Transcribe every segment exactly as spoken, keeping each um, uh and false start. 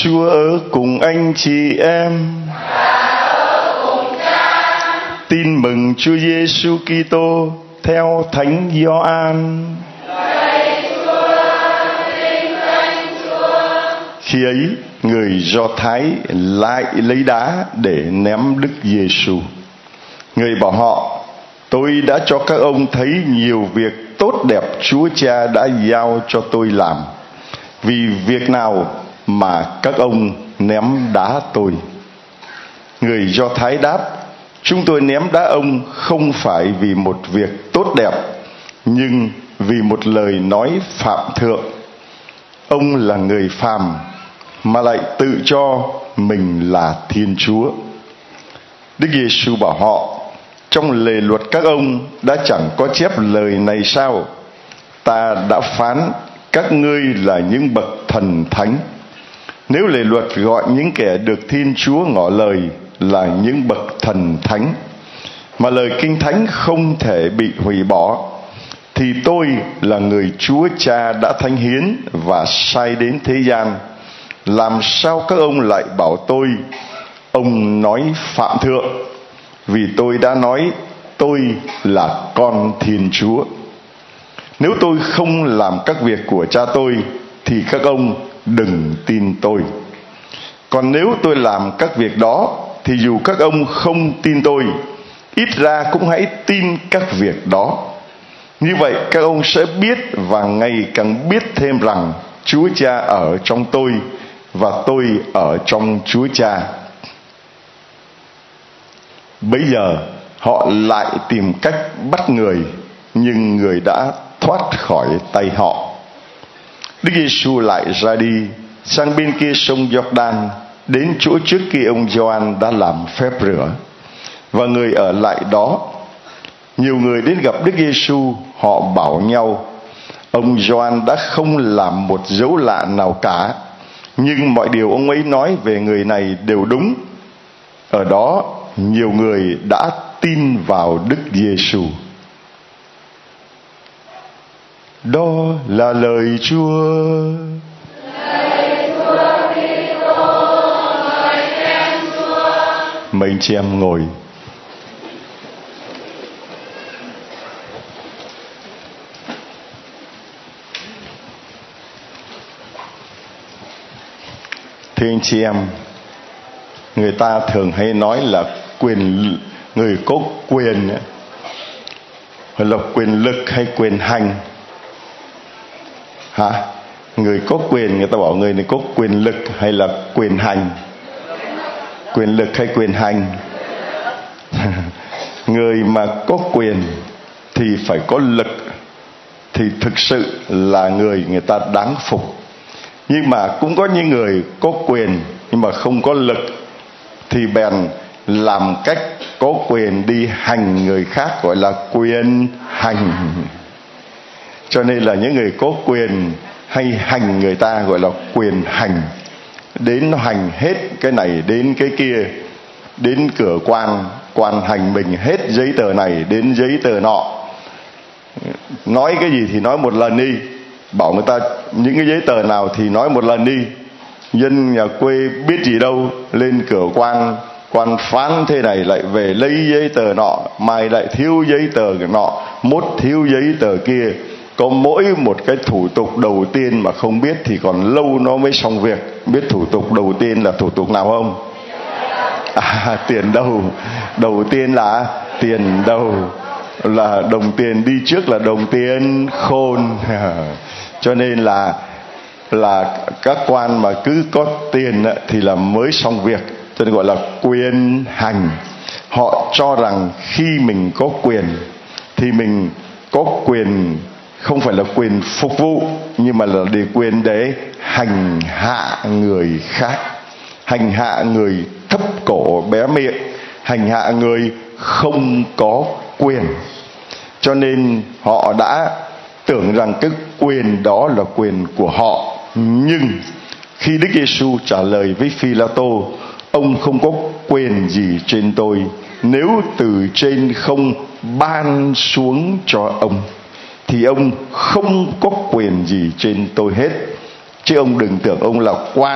Chúa ở cùng anh chị em. Tin mừng Chúa Giêsu Kitô theo Thánh Gioan. Khi ấy, người Do Thái lại lấy đá để ném Đức Giêsu. Người bảo họ: tôi đã cho các ông thấy nhiều việc tốt đẹp Chúa Cha đã giao cho tôi làm. Vì việc nào mà các ông ném đá tôi? Người Do Thái đáp: chúng tôi ném đá ông không phải vì một việc tốt đẹp, nhưng vì một lời nói phạm thượng. Ông là người phàm mà lại tự cho mình là Thiên Chúa. Đức Giêsu bảo họ: trong lề luật các ông đã chẳng có chép lời này sao? Ta đã phán các ngươi là những bậc thần thánh. Nếu lề luật gọi những kẻ được Thiên Chúa ngỏ lời là những bậc thần thánh, mà lời Kinh Thánh không thể bị hủy bỏ, thì tôi là người Chúa Cha đã thánh hiến và sai đến thế gian. Làm sao các ông lại bảo tôi ông nói phạm thượng? Vì tôi đã nói tôi là con Thiên Chúa. Nếu tôi không làm các việc của Cha tôi, thì các ông đừng tin tôi. Còn nếu tôi làm các việc đó, thì dù các ông không tin tôi, ít ra cũng hãy tin các việc đó. Như vậy các ông sẽ biết và ngày càng biết thêm rằng Chúa Cha ở trong tôi và tôi ở trong Chúa Cha. Bấy giờ họ lại tìm cách bắt người, nhưng người đã thoát khỏi tay họ. Đức Giêsu lại ra đi sang bên kia sông Giô-đan, đến chỗ trước kia ông Gioan đã làm phép rửa, và người ở lại đó. Nhiều người đến gặp Đức Giêsu, họ bảo nhau: ông Gioan đã không làm một dấu lạ nào cả, nhưng mọi điều ông ấy nói về người này đều đúng. Ở đó nhiều người đã tin vào Đức Giêsu. Đó là lời Chúa. Lời Chúa Kitô, ngợi khen Chúa. Mời anh chị em ngồi. Thưa anh chị em, người ta thường hay nói là quyền người có quyền là quyền lực hay quyền hành hả? Người có quyền, người ta bảo người này có quyền lực hay là quyền hành? Quyền lực hay quyền hành? Người mà có quyền thì phải có lực, thì thực sự là người người ta đáng phục. Nhưng mà cũng có những người có quyền nhưng mà không có lực, thì bèn làm cách có quyền đi hành người khác, gọi là quyền hành. Cho nên là những người có quyền hay hành người ta gọi là quyền hành. Đến nó hành hết cái này đến cái kia, đến cửa quan, quan hành mình hết giấy tờ này đến giấy tờ nọ. Nói cái gì thì nói một lần đi, bảo người ta những cái giấy tờ nào thì nói một lần đi. Dân nhà quê biết gì đâu, lên cửa quan, quan phán thế này lại về lấy giấy tờ nọ, mai lại thiếu giấy tờ nọ, mốt thiếu giấy tờ kia. Có mỗi một cái thủ tục đầu tiên mà không biết thì còn lâu nó mới xong việc. Biết thủ tục đầu tiên là thủ tục nào không? À, tiền đâu? Đầu tiên là tiền đâu? Là đồng tiền đi trước là đồng tiền khôn. Cho nên là là các quan mà cứ có tiền thì là mới xong việc, cho nên gọi là quyền hành. Họ cho rằng khi mình có quyền thì mình có quyền, không phải là quyền phục vụ, nhưng mà là để quyền để hành hạ người khác, hành hạ người thấp cổ bé miệng, hành hạ người không có quyền. Cho nên họ đã tưởng rằng cái quyền đó là quyền của họ. Nhưng khi Đức Giêsu trả lời với Phi-la-tô: ông không có quyền gì trên tôi nếu từ trên không ban xuống cho ông, thì ông không có quyền gì trên tôi hết. Chứ ông đừng tưởng ông là quan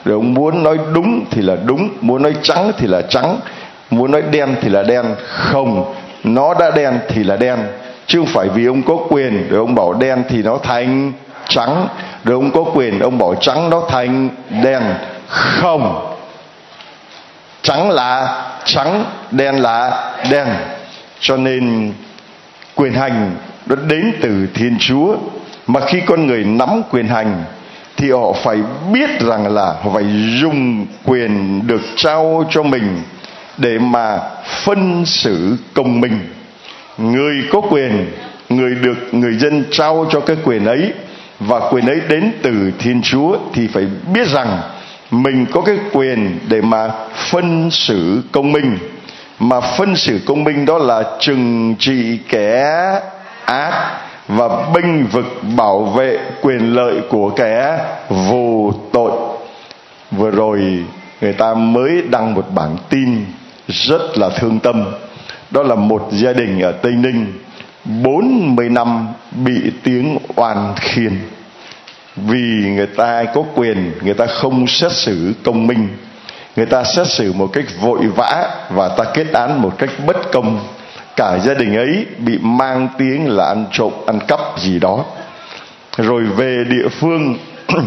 Rồi ông muốn nói đúng thì là đúng, muốn nói trắng thì là trắng, muốn nói đen thì là đen. Không, nó đã đen thì là đen, chứ không phải vì ông có quyền rồi ông bảo đen thì nó thành trắng, rồi ông có quyền ông bảo trắng nó thành đen. Không, trắng là trắng, đen là đen. Cho nên quyền hành nó đến từ Thiên Chúa. Mà khi con người nắm quyền hành thì họ phải biết rằng là họ phải dùng quyền được trao cho mình để mà phân xử công minh. Người có quyền, người được người dân trao cho cái quyền ấy, và quyền ấy đến từ Thiên Chúa, thì phải biết rằng mình có cái quyền để mà phân xử công minh. Mà phân xử công minh đó là trừng trị kẻ ác và bênh vực bảo vệ quyền lợi của kẻ vô tội. Vừa rồi người ta mới đăng một bản tin rất là thương tâm. Đó là một gia đình ở Tây Ninh bốn mươi năm bị tiếng oan khiên, vì người ta có quyền, người ta không xét xử công minh, người ta xét xử một cách vội vã và ta kết án một cách bất công. Cả gia đình ấy bị mang tiếng là ăn trộm, ăn cắp gì đó. Rồi về địa phương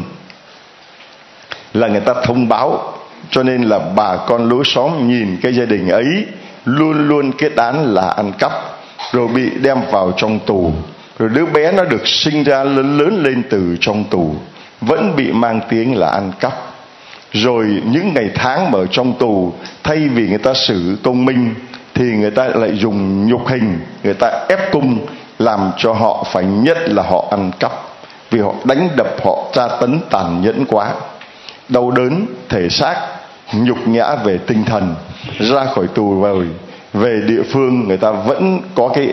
là người ta thông báo, cho nên là bà con lối xóm nhìn cái gia đình ấy luôn luôn kết án là ăn cắp, rồi bị đem vào trong tù. Rồi đứa bé nó được sinh ra lớn lớn lên từ trong tù vẫn bị mang tiếng là ăn cắp. Rồi những ngày tháng mà ở trong tù, thay vì người ta xử công minh thì người ta lại dùng nhục hình, người ta ép cung, làm cho họ phải nhận là họ ăn cắp, vì họ đánh đập, họ tra tấn tàn nhẫn quá. Đau đớn thể xác, nhục nhã về tinh thần. Ra khỏi tù rồi về địa phương, người ta vẫn có cái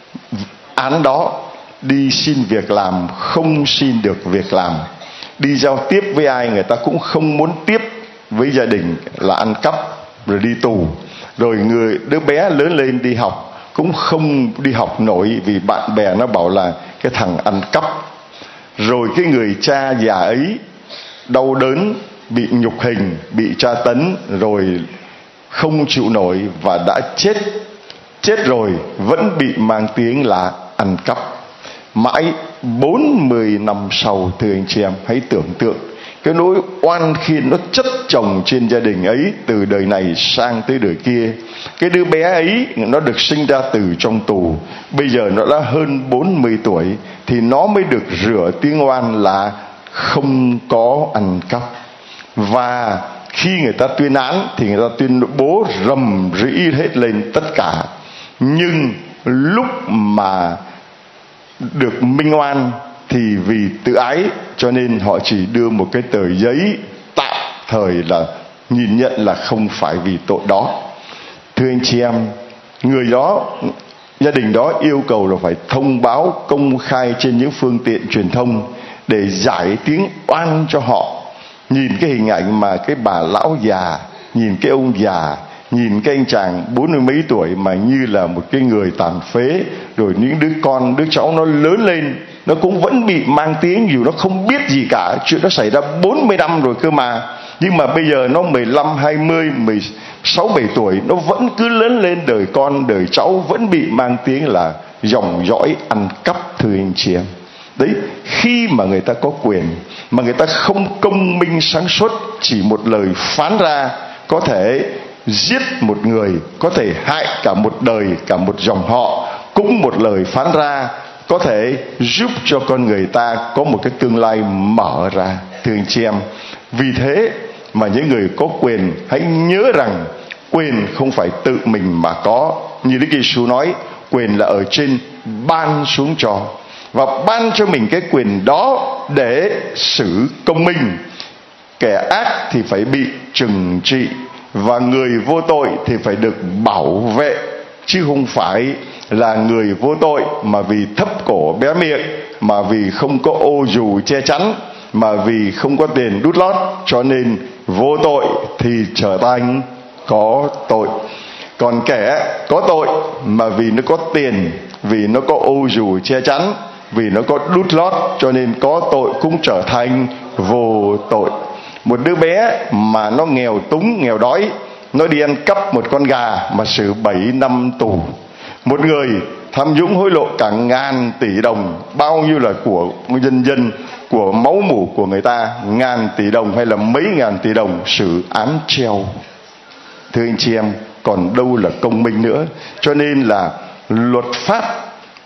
án đó. Đi xin việc làm không xin được việc làm, đi giao tiếp với ai người ta cũng không muốn tiếp với gia đình, là ăn cắp, rồi đi tù. Rồi người đứa bé lớn lên đi học cũng không đi học nổi, vì bạn bè nó bảo là cái thằng ăn cắp. Rồi cái người cha già ấy đau đớn, bị nhục hình, bị tra tấn, rồi không chịu nổi và đã chết. Chết rồi vẫn bị mang tiếng là ăn cắp. Mãi bốn mươi năm sau, thưa anh chị em, hãy tưởng tượng cái nỗi oan khiên nó chất chồng trên gia đình ấy từ đời này sang tới đời kia. Cái đứa bé ấy nó được sinh ra từ trong tù, bây giờ nó đã hơn bốn mươi tuổi thì nó mới được rửa tiếng oan là không có ăn cắp. Và khi người ta tuyên án thì người ta tuyên bố rầm rĩ hết lên tất cả. Nhưng lúc mà được minh oan thì vì tự ái cho nên họ chỉ đưa một cái tờ giấy tạm thời là nhìn nhận là không phải vì tội đó. Thưa anh chị em, người đó, gia đình đó yêu cầu là phải thông báo công khai trên những phương tiện truyền thông để giải tiếng oan cho họ. Nhìn cái hình ảnh mà cái bà lão già, nhìn cái ông già, nhìn cái anh chàng bốn mươi mấy tuổi mà như là một cái người tàn phế, rồi những đứa con, đứa cháu nó lớn lên, nó cũng vẫn bị mang tiếng dù nó không biết gì cả. Chuyện nó xảy ra bốn mươi năm rồi cơ mà. Nhưng mà bây giờ nó mười lăm, hai mươi, mười sáu, bảy tuổi, nó vẫn cứ lớn lên, đời con, đời cháu vẫn bị mang tiếng là dòng dõi ăn cắp, thưa anh chị em. Đấy, khi mà người ta có quyền mà người ta không công minh sáng suốt, chỉ một lời phán ra có thể giết một người, có thể hại cả một đời, cả một dòng họ. Cũng một lời phán ra có thể giúp cho con người ta có một cái tương lai mở ra, thưa anh chị em. Vì thế mà những người có quyền hãy nhớ rằng quyền không phải tự mình mà có. Như Đức Giêsu nói, quyền là ở trên ban xuống cho, và ban cho mình cái quyền đó để xử công minh. Kẻ ác thì phải bị trừng trị, và người vô tội thì phải được bảo vệ, chứ không phải là người vô tội mà vì thấp cổ bé miệng, mà vì không có ô dù che chắn, mà vì không có tiền đút lót cho nên vô tội thì trở thành có tội. Còn kẻ có tội mà vì nó có tiền, vì nó có ô dù che chắn, vì nó có đút lót cho nên có tội cũng trở thành vô tội. Một đứa bé mà nó nghèo túng, nghèo đói, nó đi ăn cắp một con gà mà xử bảy năm tù. Một người tham nhũng hối lộ cả ngàn tỷ đồng, bao nhiêu là của nhân dân, của máu mủ của người ta, ngàn tỷ đồng hay là mấy ngàn tỷ đồng, xử án treo. Thưa anh chị em, còn đâu là công minh nữa. Cho nên là luật pháp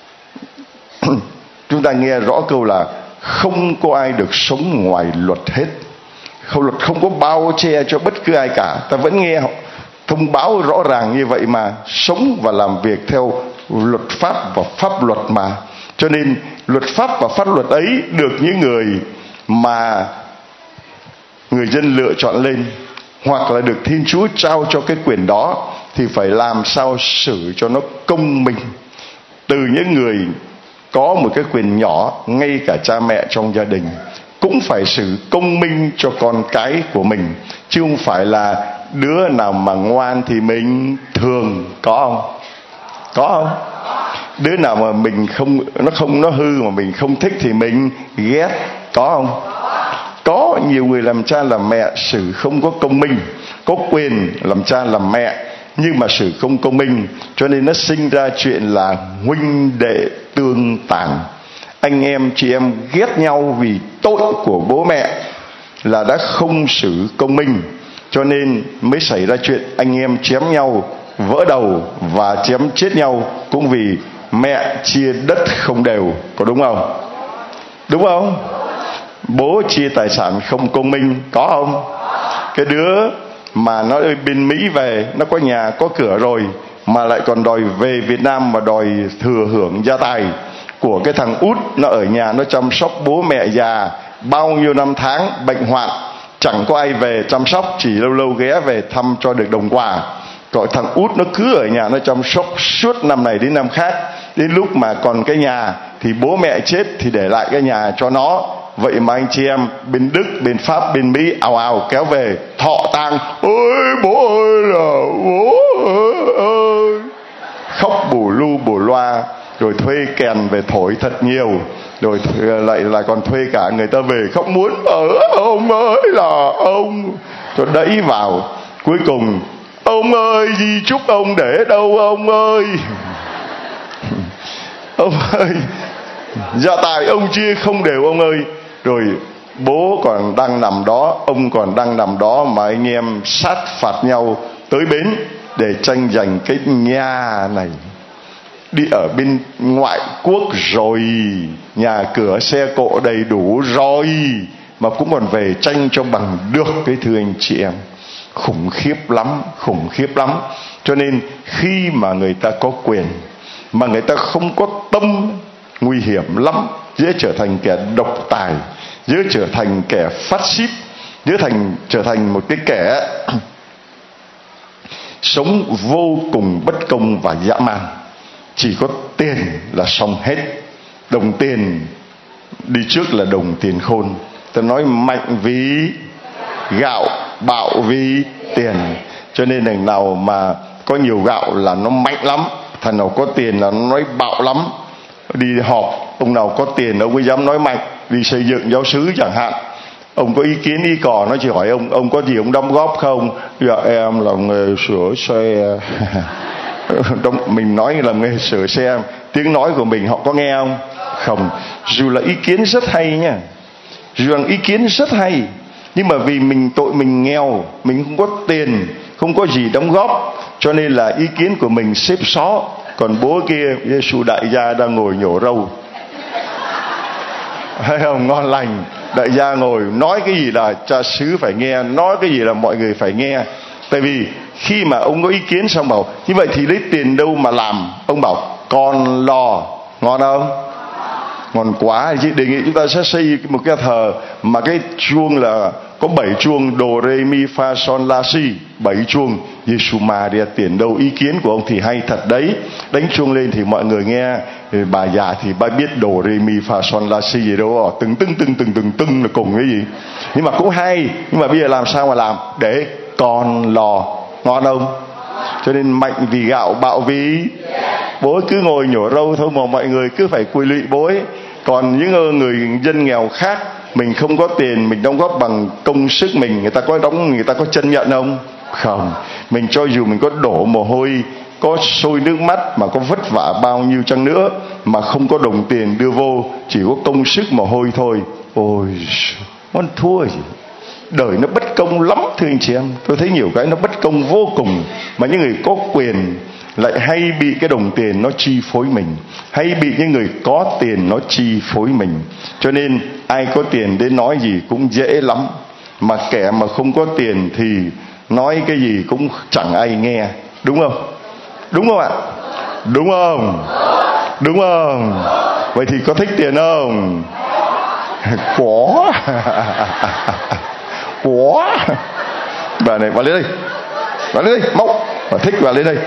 chúng ta nghe rõ câu là không có ai được sống ngoài luật hết. Không, luật không có bao che cho bất cứ ai cả. Ta vẫn nghe thông báo rõ ràng như vậy mà, sống và làm việc theo luật pháp và pháp luật mà. Cho nên luật pháp và pháp luật ấy được những người mà người dân lựa chọn lên, hoặc là được Thiên Chúa trao cho cái quyền đó, thì phải làm sao xử cho nó công minh. Từ những người có một cái quyền nhỏ, ngay cả cha mẹ trong gia đình cũng phải xử công minh cho con cái của mình, chứ không phải là đứa nào mà ngoan thì mình thường. Có không? Có không? Đứa nào mà mình không, nó không, nó hư mà mình không thích thì mình ghét. Có không? Có nhiều người làm cha làm mẹ xử không có công minh, có quyền làm cha làm mẹ nhưng mà xử không công minh, cho nên nó sinh ra chuyện là huynh đệ tương tàn. Anh em chị em ghét nhau vì tội của bố mẹ là đã không xử công minh, cho nên mới xảy ra chuyện anh em chém nhau, vỡ đầu và chém chết nhau, cũng vì mẹ chia đất không đều. Có đúng không? Đúng không? Bố chia tài sản không công minh. Có không? Cái đứa mà nó ở bên Mỹ về, nó có nhà có cửa rồi mà lại còn đòi về Việt Nam mà đòi thừa hưởng gia tài của cái thằng út, nó ở nhà nó chăm sóc bố mẹ già bao nhiêu năm tháng bệnh hoạn, chẳng có ai về chăm sóc, chỉ lâu lâu ghé về thăm cho được đồng quà. Còn thằng út nó cứ ở nhà nó chăm sóc suốt năm này đến năm khác, đến lúc mà còn cái nhà thì bố mẹ chết thì để lại cái nhà cho nó. Vậy mà anh chị em bên Đức, bên Pháp, bên Mỹ ào ào kéo về thọ tang. Ôi bố ơi là bố ơi, khóc bù lu bù loa, rồi thuê kèn về thổi thật nhiều, rồi lại lại còn thuê cả người ta về khóc muốn ở ông ơi là ông, cho đẩy vào. Cuối cùng ông ơi di chúc ông để đâu ông ơi. Ông ơi gia tài ông chia không đều ông ơi. Rồi bố còn đang nằm đó, ông còn đang nằm đó mà anh em sát phạt nhau tới bến để tranh giành cái nhà này. Đi ở bên ngoại quốc rồi, nhà cửa xe cộ đầy đủ rồi mà cũng còn về tranh cho bằng được. Cái thưa anh chị em, khủng khiếp lắm, khủng khiếp lắm. Cho nên khi mà người ta có quyền mà người ta không có tâm, nguy hiểm lắm, dễ trở thành kẻ độc tài, dễ trở thành kẻ phát xít, dễ thành trở thành một cái kẻ sống vô cùng bất công và dã man. Chỉ có tiền là xong hết. Đồng tiền đi trước là đồng tiền khôn. Ta nói mạnh vì gạo, bạo vì tiền. Cho nên thằng nào mà có nhiều gạo là nó mạnh lắm, thằng nào có tiền là nó nói bạo lắm. Đi họp, ông nào có tiền ông mới dám nói mạnh. Đi xây dựng giáo xứ chẳng hạn, ông có ý kiến ý cò, nó chỉ hỏi ông ông có gì ông đóng góp không? Dạ em làm nghề sửa xe. Mình nói làm nghề sửa xe, tiếng nói của mình họ có nghe không? Không. Dù là ý kiến rất hay nha, dù là ý kiến rất hay, nhưng mà vì mình tội mình nghèo, mình không có tiền, không có gì đóng góp, cho nên là ý kiến của mình xếp xó. Còn bố kia, Giê-xu đại gia đang ngồi nhổ râu, hay không? Ngon lành. Đại gia ngồi nói cái gì là cha xứ phải nghe, nói cái gì là mọi người phải nghe. Tại vì khi mà ông có ý kiến xong bảo như vậy thì lấy tiền đâu mà làm, ông bảo con lo. Ngon không? Ngon quá. Chị đề nghị chúng ta sẽ xây một cái thờ mà cái chuông là có bảy chuông, đồ re mi fa son la si, bảy chuông. Giê-xu Maria, tiền đâu? Ý kiến của ông thì hay thật đấy. Đánh chuông lên thì mọi người nghe. Bà già thì bà biết đồ re mi fa son la si gì đâu, từng từng từng từng từng từng là cùng cái gì. Nhưng mà cũng hay. Nhưng mà bây giờ làm sao mà làm? Để con lo. Ngon không? Cho nên mạnh vì gạo, bạo vì bố. Cứ ngồi nhổ râu thôi mà mọi người cứ phải quy lụy bố ấy. Còn những người dân nghèo khác mình không có tiền, mình đóng góp bằng công sức mình, người ta có đóng, người ta có chân nhận không? Không. Mình cho dù mình có đổ mồ hôi, có sôi nước mắt, mà có vất vả bao nhiêu chăng nữa, mà không có đồng tiền đưa vô, chỉ có công sức mồ hôi thôi, ôi con thua gì. Đời nó bất công lắm thưa anh chị em. Tôi thấy nhiều cái nó bất công vô cùng, mà những người có quyền lại hay bị cái đồng tiền nó chi phối mình, hay bị những người có tiền nó chi phối mình. Cho nên ai có tiền đến nói gì cũng dễ lắm, mà kẻ mà không có tiền thì nói cái gì cũng chẳng ai nghe. Đúng không? Đúng không ạ? Đúng không? Đúng không? Vậy thì có thích tiền không? Có. Có. Bà này, bà lên đây, bà lên đây, mau, bà thích bà lên đây.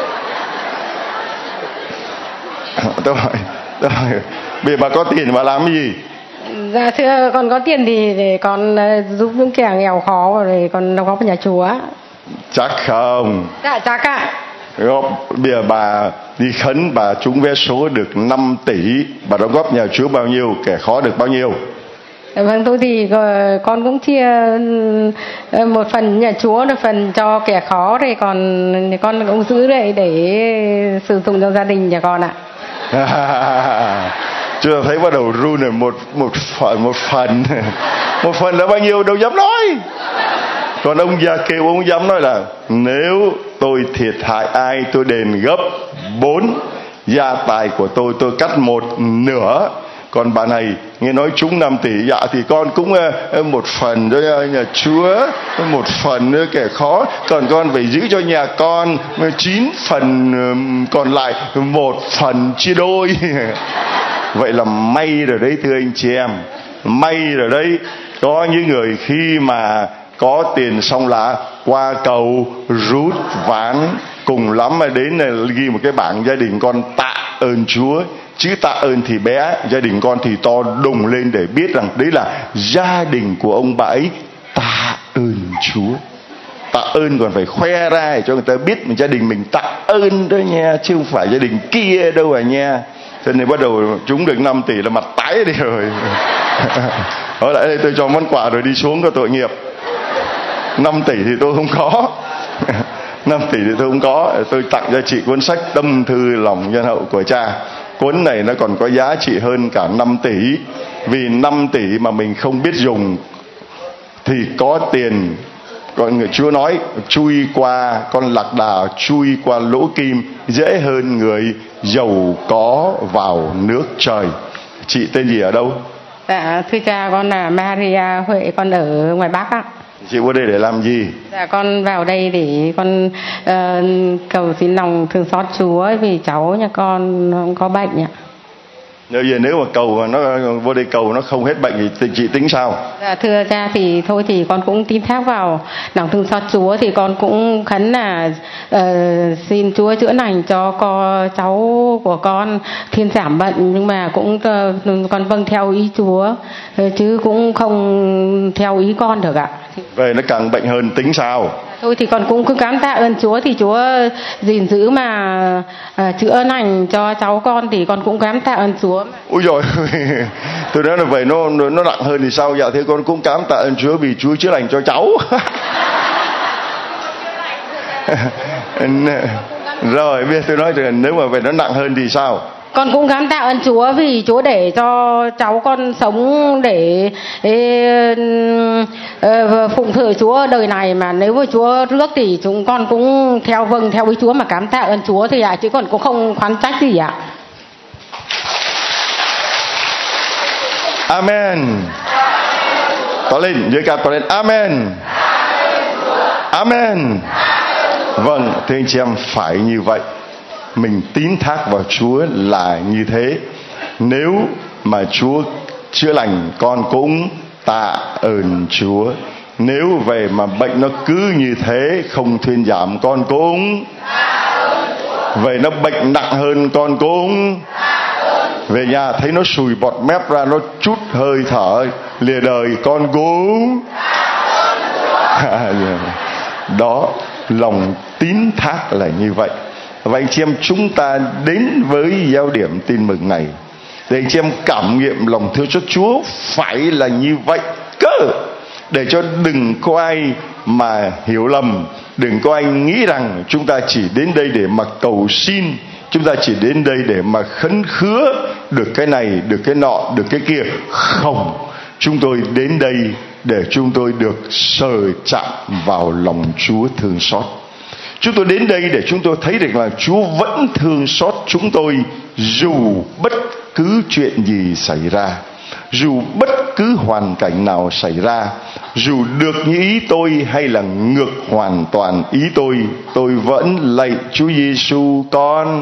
Tôi hỏi, tôi hỏi, bây giờ bà có tiền bà làm cái gì? Dạ thưa, con có tiền thì để con giúp những kẻ nghèo khó, rồi con đóng góp vào nhà chùa. Chắc không? Dạ chắc ạ. Bây giờ bà đi khấn, bà trúng vé số được năm tỷ, bà đóng góp nhà Chúa bao nhiêu, kẻ khó được bao nhiêu? Vâng, tôi thì con cũng chia một phần nhà Chúa, một phần cho kẻ khó, thì còn con cũng giữ lại để sử dụng cho gia đình nhà con ạ. Chưa thấy bắt đầu run rồi. Một một phần một phần một phần là bao nhiêu đâu dám nói. Còn ông già kêu ông dám nói là nếu tôi thiệt hại ai tôi đền gấp bốn, gia tài của tôi tôi cắt một nửa. Còn bà này nghe nói trúng năm tỷ, dạ thì con cũng một phần cho nhà Chúa, một phần nữa kẻ khó, còn con phải giữ cho nhà con chín phần còn lại, một phần chia đôi. Vậy là may rồi đấy thưa anh chị em, may rồi đấy. Có những người khi mà có tiền xong là qua cầu rút ván, cùng lắm mà đến là ghi một cái bảng gia đình con tạ ơn Chúa. Chứ tạ ơn thì bé, gia đình con thì to đùng lên để biết rằng đấy là gia đình của ông bà ấy tạ ơn Chúa. Tạ ơn còn phải khoe ra để cho người ta biết mình gia đình mình tạ ơn đó nha, chứ không phải gia đình kia đâu à nha. Cho nên bắt đầu chúng được năm tỷ là mặt tái đi rồi. Ở lại đây tôi cho món quà rồi đi xuống có tội nghiệp. Năm tỷ thì tôi không có. Năm tỷ thì tôi không có. Tôi tặng cho chị cuốn sách Tâm Thư Lòng Nhân Hậu của cha. Cuốn này nó còn có giá trị hơn cả năm tỷ. Vì năm tỷ mà mình không biết dùng thì có tiền, còn người Chúa nói chui qua con lạc đà, chui qua lỗ kim dễ hơn người giàu có vào nước trời. Chị tên gì ở đâu? Dạ thưa cha, con là Maria Huệ, con ở ngoài Bắc ạ. Chị qua đây để làm gì? Dạ con vào đây để con uh, cầu xin lòng thương xót Chúa vì cháu nhà con không có bệnh ạ. Nếu giờ nếu mà cầu mà nó vô đây cầu nó không hết bệnh thì chị tính sao? Dạ thưa cha, thì thôi thì con cũng tin thác vào lòng thương xót Chúa, thì con cũng khấn là uh, xin Chúa chữa lành cho con, cháu của con thiên giảm bệnh, nhưng mà cũng uh, con vâng theo ý Chúa chứ cũng không theo ý con được ạ. Vậy nó càng bệnh hơn tính sao? Thôi thì con cũng cứ cảm tạ ơn Chúa, thì Chúa gìn giữ mà à, chữa lành cho cháu con thì con cũng cảm tạ ơn Chúa. Ôi rồi, tôi nói là vậy nó nó nặng hơn thì sao? Dạ thế con cũng cảm tạ ơn Chúa vì Chúa chữa lành cho cháu. Rồi bây giờ tôi nói thì nếu mà vậy nó nặng hơn thì sao? Con cũng cảm tạ ơn Chúa vì Chúa để cho cháu con sống để, để uh, phụng thờ Chúa đời này, mà nếu với Chúa rước thì chúng con cũng theo vâng theo ý Chúa mà cảm tạ ơn Chúa thì ạ, à, chứ còn cũng không khoán trách gì ạ. Amen. To lên, dưới cả to lên. Amen. Amen. Vâng, thưa anh chị em, phải như vậy. Mình tín thác vào Chúa là như thế. Nếu mà Chúa chữa lành, con cũng tạ ơn Chúa. Nếu về mà bệnh nó cứ như thế không thuyên giảm, con cũng về nó bệnh nặng hơn, con cũng về nhà thấy nó sùi bọt mép ra, nó chút hơi thở lìa đời, con cũng đó, lòng tín thác là như vậy. Vậy anh chị em, chúng ta đến với giao điểm tin mừng này để anh chị em cảm nghiệm lòng thương xót Chúa phải là như vậy cơ, để cho đừng có ai mà hiểu lầm, đừng có ai nghĩ rằng chúng ta chỉ đến đây để mà cầu xin, chúng ta chỉ đến đây để mà khấn khứa được cái này, được cái nọ, được cái kia. Không, chúng tôi đến đây để chúng tôi được sờ chạm vào lòng Chúa thương xót. Chúng tôi đến đây để chúng tôi thấy được là Chúa vẫn thương xót chúng tôi, dù bất cứ chuyện gì xảy ra, dù bất cứ hoàn cảnh nào xảy ra, dù được như ý tôi hay là ngược hoàn toàn ý tôi, tôi vẫn lạy Chúa Giêsu con.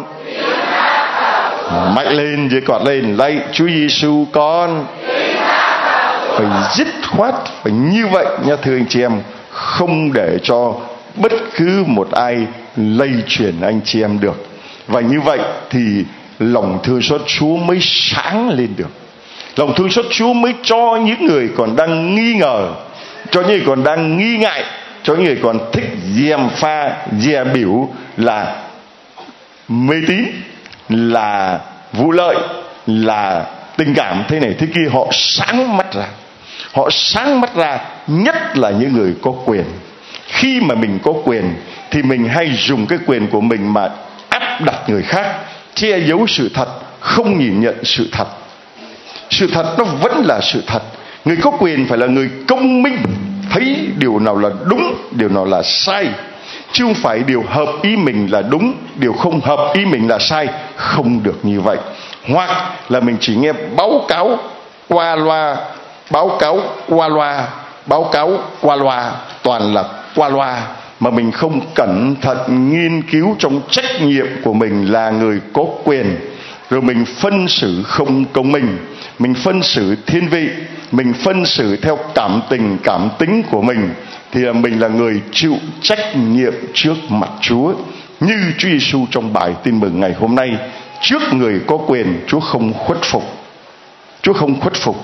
Mạnh lên, giơ quạt lên, lạy Chúa Giêsu con. Phải dứt khoát, phải như vậy nha thưa anh chị em, không để cho bất cứ một ai lây truyền anh chị em được. Và như vậy thì lòng thương xót Chúa mới sáng lên được. Lòng thương xót Chúa mới cho những người còn đang nghi ngờ, cho những người còn đang nghi ngại, cho những người còn thích gièm pha, dè biểu là mê tín, là vụ lợi, là tình cảm thế này thế kia, họ sáng mắt ra. Họ sáng mắt ra, nhất là những người có quyền. Khi mà mình có quyền thì mình hay dùng cái quyền của mình mà áp đặt người khác, che giấu sự thật, không nhìn nhận sự thật. Sự thật nó vẫn là sự thật. Người có quyền phải là người công minh, thấy điều nào là đúng, điều nào là sai, chứ không phải điều hợp ý mình là đúng, điều không hợp ý mình là sai. Không được như vậy. Hoặc là mình chỉ nghe báo cáo qua loa, báo cáo qua loa, báo cáo qua loa, toàn là qua loa, mà mình không cẩn thận nghiên cứu trong trách nhiệm của mình là người có quyền, rồi mình phân xử không công minh, mình phân xử thiên vị, mình phân xử theo cảm tình cảm tính của mình, thì là mình là người chịu trách nhiệm trước mặt Chúa. Như Chúa Giêsu trong bài tin mừng ngày hôm nay, trước người có quyền Chúa không khuất phục. Chúa không khuất phục.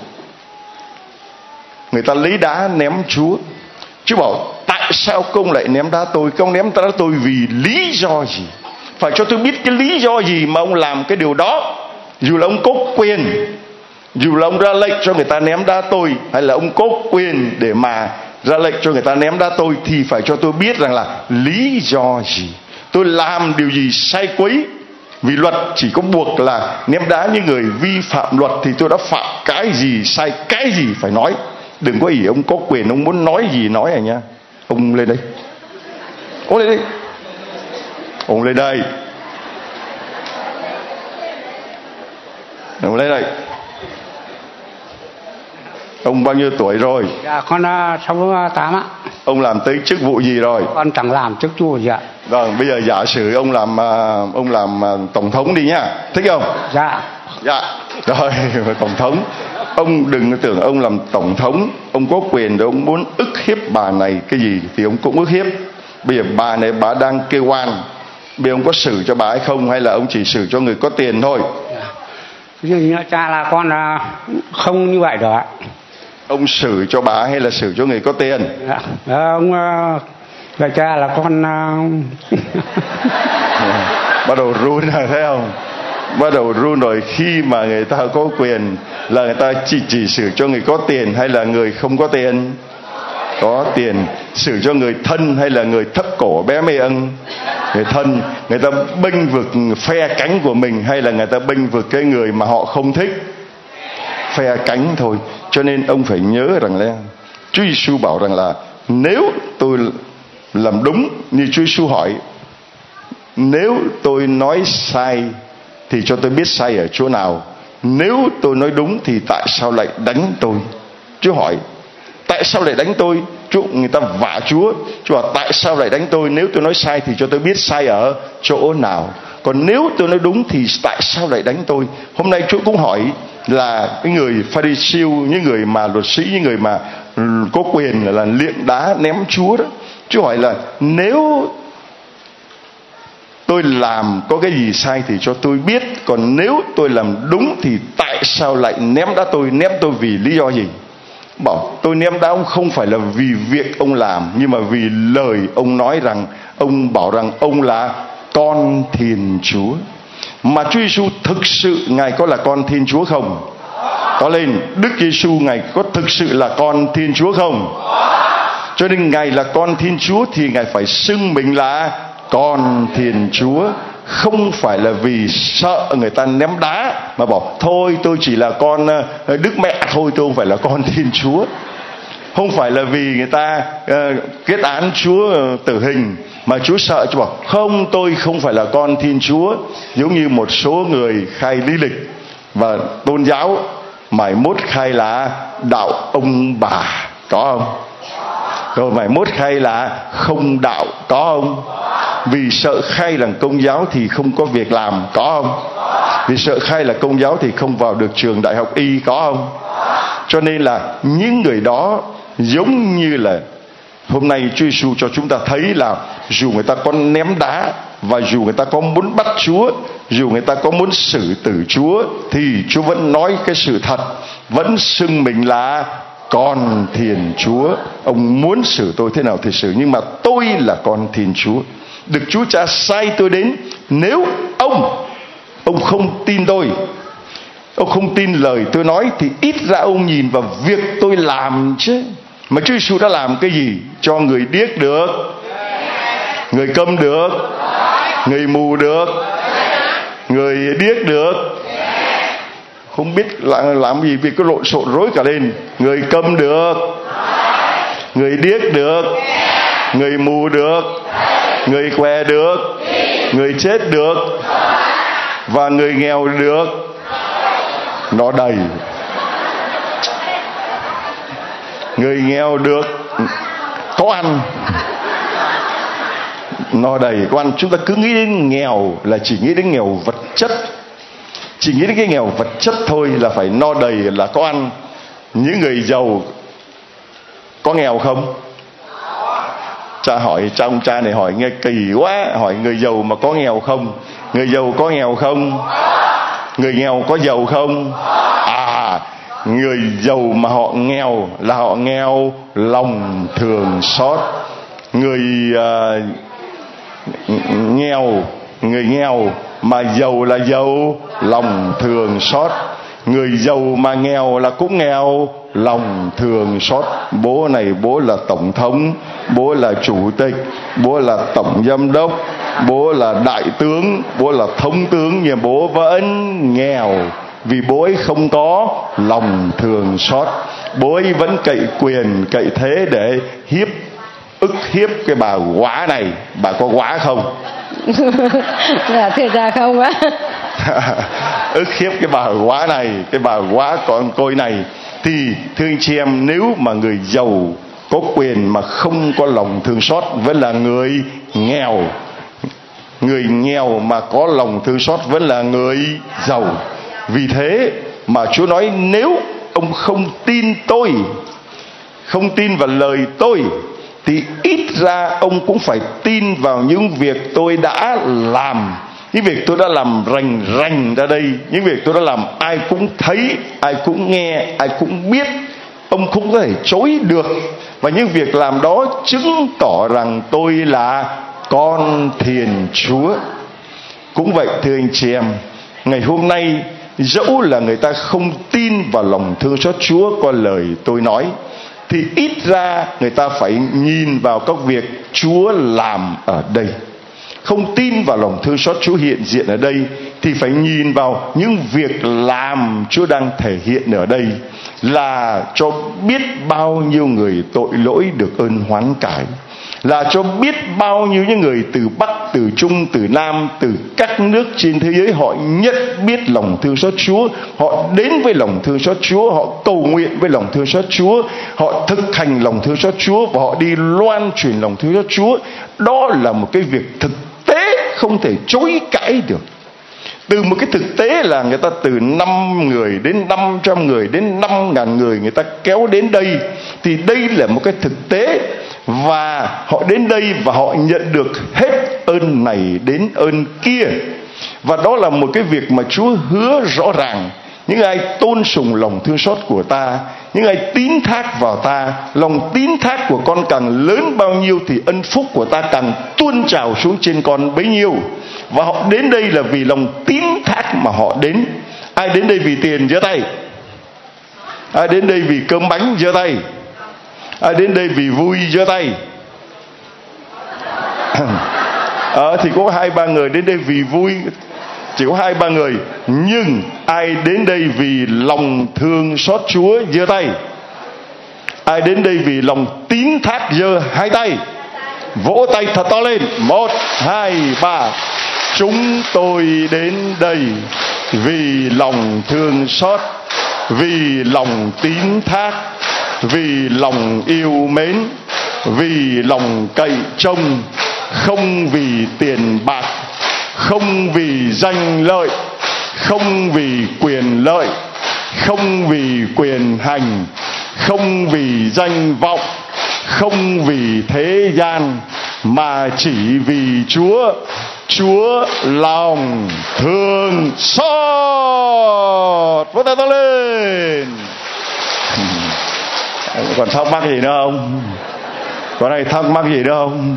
Người ta lấy đá ném Chúa, Chúa bảo tại sao công lại ném đá tôi? Công ném đá tôi vì lý do gì? Phải cho tôi biết cái lý do gì mà ông làm cái điều đó. Dù là ông có quyền, dù là ông ra lệnh cho người ta ném đá tôi, hay là ông có quyền để mà ra lệnh cho người ta ném đá tôi, thì phải cho tôi biết rằng là lý do gì, tôi làm điều gì sai quấy. Vì luật chỉ có buộc là ném đá những người vi phạm luật, thì tôi đã phạm cái gì sai, cái gì phải nói. Đừng có ỷ ông có quyền, ông muốn nói gì nói à nha. Ông lên đây, ông lên đây, ông lên đây, ông lên đây. Ông bao nhiêu tuổi rồi? Dạ con sáu mươi tám ạ. Ông làm tới chức vụ gì rồi? Con chẳng làm chức vụ gì ạ. Vâng, bây giờ giả sử ông làm ông làm tổng thống đi nhá, thích không? Dạ. Dạ. Rồi, tổng thống. Ông đừng tưởng ông làm tổng thống, ông có quyền để ông muốn ức hiếp bà này cái gì thì ông cũng ức hiếp. Bây giờ bà này bà đang kêu oan, bây giờ ông có xử cho bà hay không, hay là ông chỉ xử cho người có tiền thôi? Dạ. Cha là con không như vậy được ạ. Ông xử cho bà hay là xử cho người có tiền? Dạ. Ông là cha là con bắt đầu run rồi thấy không? Bắt đầu run rồi. Khi mà người ta có quyền là người ta chỉ chỉ xử cho người có tiền hay là người không có tiền? Có tiền. Xử cho người thân hay là người thấp cổ bé mê ân? Người thân. Người ta bênh vực phe cánh của mình hay là người ta bênh vực cái người mà họ không thích? Phe cánh thôi. Cho nên ông phải nhớ rằng là Chúa Giêsu bảo rằng là nếu tôi làm đúng như Chúa Giêsu hỏi, nếu tôi nói sai thì cho tôi biết sai ở chỗ nào, nếu tôi nói đúng thì tại sao lại đánh tôi? Chúa hỏi tại sao lại đánh tôi? Chúa, người ta vả Chúa. Chúa bảo tại sao lại đánh tôi? Nếu tôi nói sai thì cho tôi biết sai ở chỗ nào, còn nếu tôi nói đúng thì tại sao lại đánh tôi? Hôm nay Chúa cũng hỏi là cái người Pha-ri-siêu, những người mà luật sĩ, những người mà có quyền là, là liệng đá ném Chúa đó. Chúa hỏi là nếu tôi làm có cái gì sai thì cho tôi biết, còn nếu tôi làm đúng thì tại sao lại ném đá tôi? Ném tôi vì lý do gì? Bảo tôi ném đá ông không phải là vì việc ông làm, nhưng mà vì lời ông nói rằng, ông bảo rằng ông là con Thiên Chúa. Mà Chúa Giêsu thực sự Ngài có là con Thiên Chúa không? Có lên. Đức Giêsu Ngài có thực sự là con Thiên Chúa không? Cho nên Ngài là con Thiên Chúa thì Ngài phải xưng mình là con Thiên Chúa. Không phải là vì sợ người ta ném đá mà bảo thôi tôi chỉ là con Đức Mẹ thôi, tôi không phải là con Thiên Chúa. Không phải là vì người ta uh, kết án Chúa uh, tử hình mà Chúa sợ, Chúa bảo không, tôi không phải là con Thiên Chúa. Giống như một số người khai lý lịch và tôn giáo mãi mốt khai là đạo ông bà, có không? Rồi mãi mốt khai là không đạo, có không? Vì sợ khai là công giáo thì không có việc làm, có không? Vì sợ khai là công giáo thì không vào được trường đại học y, có không? Cho nên là những người đó giống như là hôm nay Chúa Giêsu cho chúng ta thấy là dù người ta có ném đá và dù người ta có muốn bắt Chúa, dù người ta có muốn xử tử Chúa, thì Chúa vẫn nói cái sự thật, vẫn xưng mình là con Thiên Chúa. Ông muốn xử tôi thế nào thì xử, nhưng mà tôi là con Thiên Chúa, được Chúa Cha sai tôi đến. Nếu ông Ông không tin tôi, ông không tin lời tôi nói, thì ít ra ông nhìn vào việc tôi làm chứ. Mà Chúa Giêsu đã làm cái gì? Cho người điếc được, người câm được, người mù được, người điếc được. Không biết là làm gì vì cứ lộn xộn rối cả lên. Người câm được, người điếc được, người mù được, người què được, người chết được, và người nghèo được. Nó đầy. Người nghèo được có ăn, no đầy có ăn. Chúng ta cứ nghĩ đến nghèo là chỉ nghĩ đến nghèo vật chất, chỉ nghĩ đến cái nghèo vật chất thôi, là phải no đầy là có ăn. Những người giàu có nghèo không? Cha hỏi, cha ông cha này hỏi nghe kỳ quá, hỏi người giàu mà có nghèo không? Người giàu có nghèo không? Người nghèo có giàu không? À, người giàu mà họ nghèo là họ nghèo lòng thường xót. Người uh, nghèo, người nghèo mà giàu là giàu lòng thường xót. Người giàu mà nghèo là cũng nghèo lòng thường xót. Bố này bố là tổng thống, bố là chủ tịch, bố là tổng giám đốc, bố là đại tướng, bố là thống tướng, nhưng bố vẫn nghèo vì bố ấy không có lòng thường xót. Bố ấy vẫn cậy quyền cậy thế để hiếp ức hiếp cái bà góa này. Bà có góa không? Dạ thưa cha không á. Ức hiếp cái bà góa này, cái bà góa con côi này. Thì thưa anh chị em, nếu mà người giàu có quyền mà không có lòng thương xót vẫn là người nghèo, người nghèo mà có lòng thương xót vẫn là người giàu. Vì thế mà Chúa nói nếu ông không tin tôi, không tin vào lời tôi, thì ít ra ông cũng phải tin vào những việc tôi đã làm. Những việc tôi đã làm rành rành ra đây, những việc tôi đã làm ai cũng thấy, ai cũng nghe, ai cũng biết, ông không có thể chối được. Và những việc làm đó chứng tỏ rằng tôi là con Thiên Chúa. Cũng vậy thưa anh chị em, ngày hôm nay dẫu là người ta không tin vào lòng thương xót Chúa qua lời tôi nói, thì ít ra người ta phải nhìn vào các việc Chúa làm ở đây. Không tin vào lòng thương xót Chúa hiện diện ở đây thì phải nhìn vào những việc làm Chúa đang thể hiện ở đây, là cho biết bao nhiêu người tội lỗi được ơn hoán cải, là cho biết bao nhiêu những người từ Bắc, từ Trung, từ Nam, từ các nước trên thế giới họ nhận biết lòng thương xót Chúa, họ đến với lòng thương xót Chúa, họ cầu nguyện với lòng thương xót Chúa, họ thực hành lòng thương xót Chúa và họ đi loan truyền lòng thương xót Chúa. Đó là một cái việc thực tế không thể chối cãi được. Từ một cái thực tế là người ta từ năm người đến năm trăm người đến năm ngàn người người ta kéo đến đây, thì đây là một cái thực tế. Và họ đến đây và họ nhận được hết ơn này đến ơn kia. Và đó là một cái việc mà Chúa hứa rõ ràng. Những ai tôn sùng lòng thương xót của ta, những ai tín thác vào ta, lòng tín thác của con càng lớn bao nhiêu thì ân phúc của ta càng tuôn trào xuống trên con bấy nhiêu. Và họ đến đây là vì lòng tín thác mà họ đến. Ai đến đây vì tiền giơ tay. Ai đến đây vì cơm bánh giơ tay. Ai đến đây vì vui giơ tay. Ờ, thì có hai ba người đến đây vì vui, chỉ có hai ba người. Nhưng ai đến đây vì lòng thương xót Chúa giơ tay. Ai đến đây vì lòng tín thác giơ hai tay. Vỗ tay thật to lên. Một, hai, ba. Chúng tôi đến đây vì lòng thương xót, vì lòng tín thác, vì lòng yêu mến, vì lòng cậy trông, không vì tiền bạc, không vì danh lợi, không vì quyền lợi, không vì quyền hành, không vì danh vọng, không vì thế gian, mà chỉ vì Chúa. Chúa lòng thương xót. Vỗ tay to lên. Còn thắc mắc gì nữa không? Có này thắc mắc gì nữa không?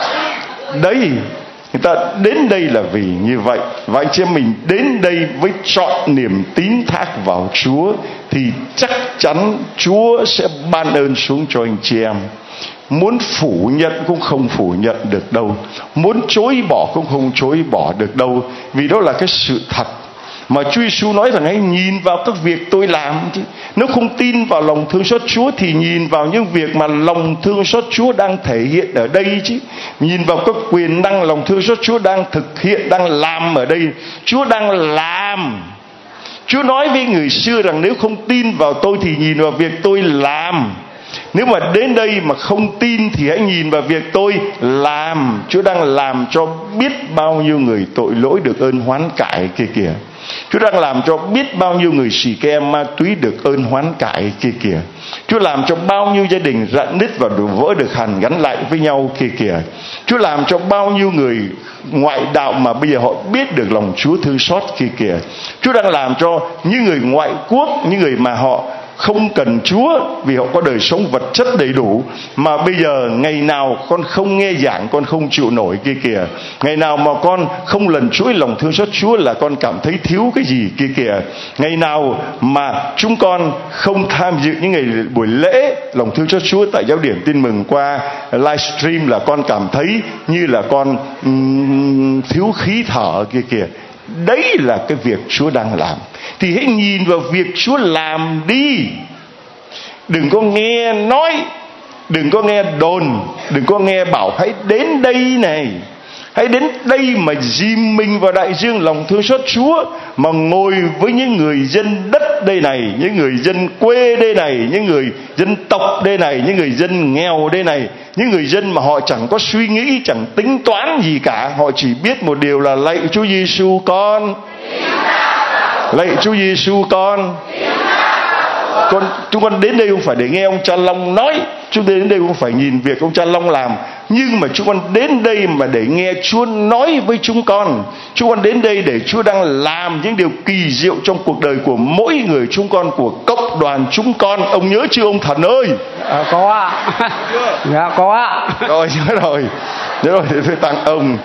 Đấy, người ta đến đây là vì như vậy. Và anh chị em mình đến đây với trọn niềm tín thác vào Chúa thì chắc chắn Chúa sẽ ban ơn xuống cho anh chị em. Muốn phủ nhận cũng không phủ nhận được đâu, muốn chối bỏ cũng không chối bỏ được đâu, vì đó là cái sự thật. Mà Chúa Giêsu nói rằng hãy nhìn vào các việc tôi làm chứ. Nếu không tin vào lòng thương xót Chúa thì nhìn vào những việc mà lòng thương xót Chúa đang thể hiện ở đây chứ. Nhìn vào các quyền năng lòng thương xót Chúa đang thực hiện, đang làm ở đây. Chúa đang làm. Chúa nói với người xưa rằng nếu không tin vào tôi thì nhìn vào việc tôi làm. Nếu mà đến đây mà không tin thì hãy nhìn vào việc tôi làm. Chúa đang làm cho biết bao nhiêu người tội lỗi được ơn hoán cải kia kìa. Chúa đang làm cho biết bao nhiêu người xì ke ma túy được ơn hoán cải kia kìa. Chúa làm cho bao nhiêu gia đình rạn nứt và đổ vỡ được hàn gắn lại với nhau kia kìa. Chúa làm cho bao nhiêu người ngoại đạo mà bây giờ họ biết được lòng Chúa thương xót kia kìa. Chúa đang làm cho những người ngoại quốc, những người mà họ không cần Chúa vì họ có đời sống vật chất đầy đủ, mà bây giờ ngày nào con không nghe giảng con không chịu nổi kia kìa. Ngày nào mà con không lần chuỗi lòng thương xót Chúa là con cảm thấy thiếu cái gì kia kìa. Ngày nào mà chúng con không tham dự những ngày buổi lễ lòng thương xót Chúa tại giáo điểm Tin Mừng qua livestream là con cảm thấy như là con um, thiếu khí thở kia kìa. Đấy là cái việc Chúa đang làm. Thì hãy nhìn vào việc Chúa làm đi. Đừng có nghe nói, đừng có nghe đồn, đừng có nghe bảo hãy đến đây này, hãy đến đây mà dìm mình vào đại dương lòng thương xót Chúa, mà ngồi với những người dân đất đây này, những người dân quê đây này, những người dân tộc đây này, những người dân nghèo đây này, những người dân mà họ chẳng có suy nghĩ, chẳng tính toán gì cả. Họ chỉ biết một điều là lạy Chúa Giêsu con, lạy Chúa Giêsu con. Con chúng con đến đây không phải để nghe ông cha Long nói, chúng tôi đến đây không phải nhìn việc ông cha Long làm, nhưng mà chúng con đến đây mà để nghe Chúa nói với chúng con. Chúng con đến đây để Chúa đang làm những điều kỳ diệu trong cuộc đời của mỗi người chúng con, của cộng đoàn chúng con. Ông nhớ chưa ông Thần ơi? À, có ạ. Dạ có ạ. Rồi nhớ rồi, nhớ rồi thì tôi tặng ông.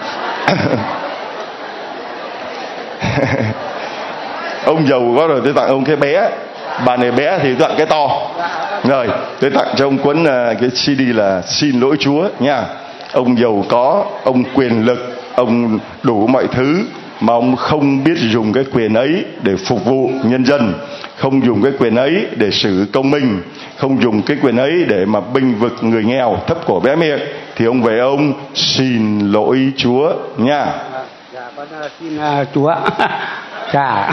Ông giàu quá rồi, tôi tặng ông cái bé. Bà này bé thì tặng cái to. Rồi tôi tặng cho ông cuốn uh, cái xê đê là Xin Lỗi Chúa nha. Ông giàu có, ông quyền lực, ông đủ mọi thứ, mà ông không biết dùng cái quyền ấy để phục vụ nhân dân, không dùng cái quyền ấy để xử công minh, không dùng cái quyền ấy để mà bênh vực người nghèo thấp cổ bé miệng, thì ông về ông xin lỗi Chúa nha. Dạ con uh, xin uh, Chúa. Dạ.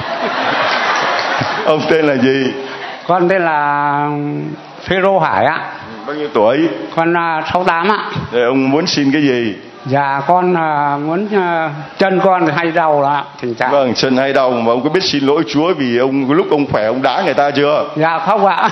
Ông tên là gì? Con tên là Phêrô Hải ạ. Bao nhiêu tuổi? Con uh, sáu tám ạ. Để ông muốn xin cái gì? Dạ con uh, muốn uh, chân con hay đau ạ, tình trạng. Vâng, chân hay đau, mà ông có biết xin lỗi Chúa vì ông lúc ông khỏe ông đá người ta chưa? Dạ không ạ.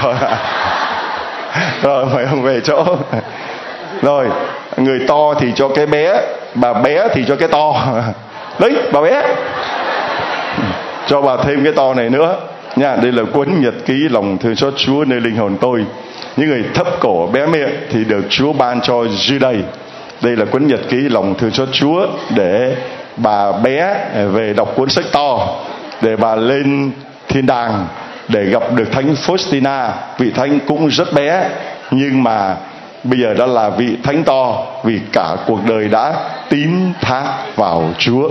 Rồi mời ông về chỗ. Rồi người to thì cho cái bé, bà bé thì cho cái to. Đấy bà bé, cho bà thêm cái to này nữa nha. Đây là cuốn nhật ký lòng thương xót Chúa nơi linh hồn tôi. Những người thấp cổ bé miệng thì được Chúa ban cho dưới đây. Đây là cuốn nhật ký lòng thương xót Chúa để bà bé về đọc cuốn sách to để bà lên thiên đàng để gặp được thánh Faustina. Vị thánh cũng rất bé nhưng mà bây giờ đã là vị thánh to vì cả cuộc đời đã tín thác vào Chúa.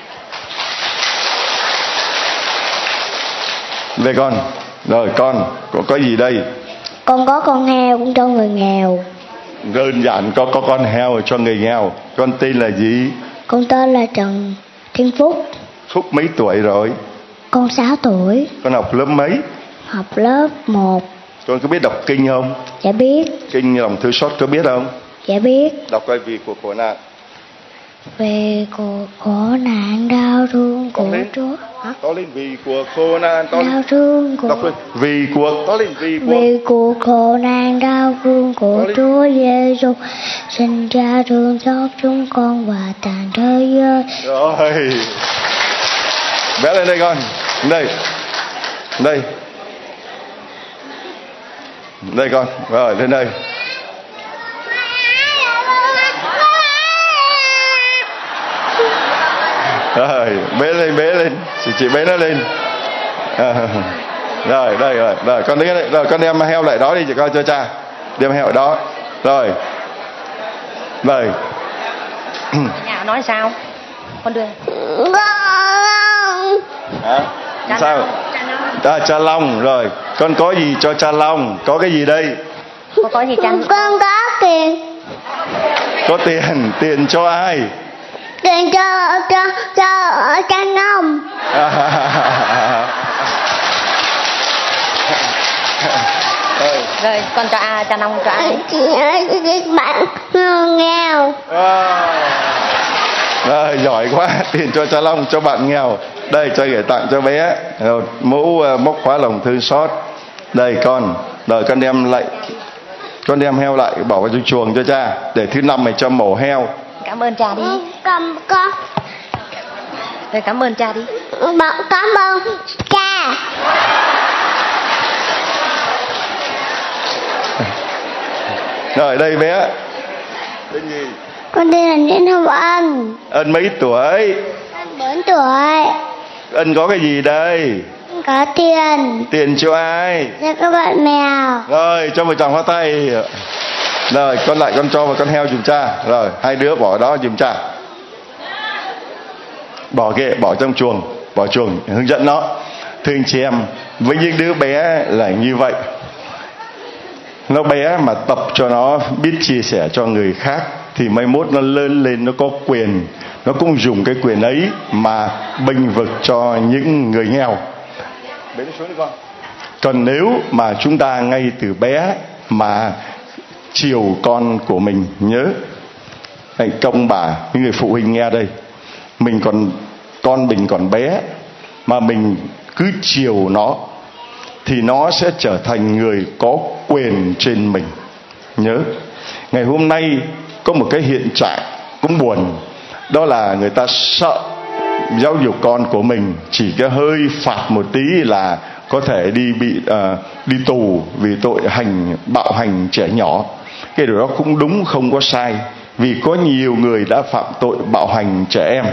Đây con, rồi con có, có gì đây? Con có con heo cũng cho người nghèo. Đơn giản có có con heo cho người nghèo. Con tên là gì? Con tên là Trần Thiên Phúc. Phúc mấy tuổi rồi? Con sáu tuổi. Con học lớp mấy? Học lớp một. Con có biết đọc kinh không? Dạ biết. Kinh lòng thương xót có biết không? Dạ biết. Đọc coi vì cuộc khổ nạn. Về cuộc khổ nạn đau thương của Chúa. Hả? To lên vì cuộc khổ nạn. To Đau thương của. Đọc lên vì cuộc. To lên vì cuộc. Vì cuộc khổ nạn đau thương của Chúa Giêsu, xin Cha thương xót chúng con và toàn thế giới. Rồi. Bé lên đây con. Đây. Đây. Đây con. Rồi lên đây. Rồi bế lên, bế lên, chị chị bế nó lên. À, rồi đây rồi, rồi con đi đây, rồi con đem heo lại đó đi chị coi cho cha, đem heo lại đó, rồi, rồi. Nhà nói sao? Con đưa. Hả? Sao? À, cha Long rồi, con có gì cho cha Long? Có cái gì đây? Con có gì cha? Con có tiền. Có tiền, tiền cho ai? Tiền cho cho cho cha Long. Rồi con cho à, cha Long cho ai? Bạn nghèo. À. Rồi giỏi quá, tiền cho cha Long cho bạn nghèo. Đây cho gửi tặng cho bé. Rồi mũ móc khóa lòng thương xót. Đây con, rồi con đem lại, con đem heo lại bỏ vào trong chuồng cho cha để thứ năm mày cho mổ heo. Cảm ơn cha đi. Cảm con. Rồi cảm ơn cha đi. Bạn cảm ơn cha. Rồi đây bé. Tên gì? Con tên là Nguyễn Hồng Ân. Ân mấy tuổi? Ân bốn tuổi. Ân có cái gì đây? Có tiền. Tiền cho ai? Cho các bạn mèo. Rồi cho một tràng hoa tay. Rồi con lại con cho vào con heo giùm cha. Rồi hai đứa bỏ đó giùm cha. Bỏ kệ, bỏ trong chuồng, bỏ chuồng hướng dẫn nó. Thưa anh chị em, với những đứa bé là như vậy. Nó bé mà tập cho nó biết chia sẻ cho người khác thì mai mốt nó lớn lên nó có quyền, nó cũng dùng cái quyền ấy mà bênh vực cho những người nghèo. Bế nó xuống đi con. Còn nếu mà chúng ta ngay từ bé mà chiều con của mình, nhớ anh công bà, những người phụ huynh nghe đây, mình còn con mình còn bé mà mình cứ chiều nó thì nó sẽ trở thành người có quyền trên mình. Nhớ, ngày hôm nay có một cái hiện trạng cũng buồn, đó là người ta sợ giáo dục con của mình, chỉ cái hơi phạt một tí là có thể đi bị uh, đi tù vì tội hành bạo hành trẻ nhỏ. Cái điều đó cũng đúng, không có sai, vì có nhiều người đã phạm tội bạo hành trẻ em.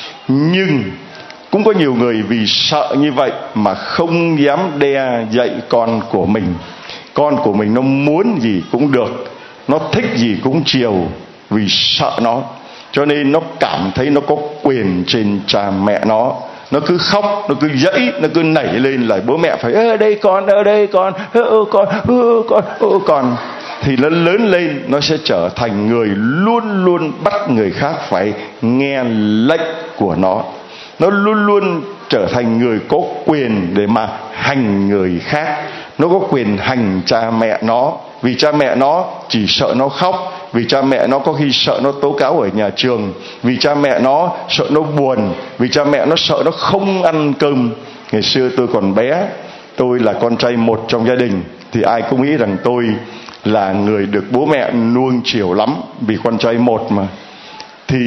Nhưng cũng có nhiều người vì sợ như vậy mà không dám đe dạy con của mình. Con của mình nó muốn gì cũng được, nó thích gì cũng chiều, vì sợ nó, cho nên nó cảm thấy nó có quyền trên cha mẹ nó. Nó cứ khóc, nó cứ dãy, nó cứ nảy lên là bố mẹ phải ở đây con, ở đây con, ơ con, ơ con, ơ con. Thì nó lớn lên nó sẽ trở thành người luôn luôn bắt người khác phải nghe lệnh của nó. Nó luôn luôn trở thành người có quyền để mà hành người khác. Nó có quyền hành cha mẹ nó, vì cha mẹ nó chỉ sợ nó khóc, vì cha mẹ nó có khi sợ nó tố cáo ở nhà trường, vì cha mẹ nó sợ nó buồn, vì cha mẹ nó sợ nó không ăn cơm. Ngày xưa tôi còn bé, tôi là con trai một trong gia đình, thì ai cũng nghĩ rằng tôi là người được bố mẹ nuông chiều lắm, vì con trai một mà. Thì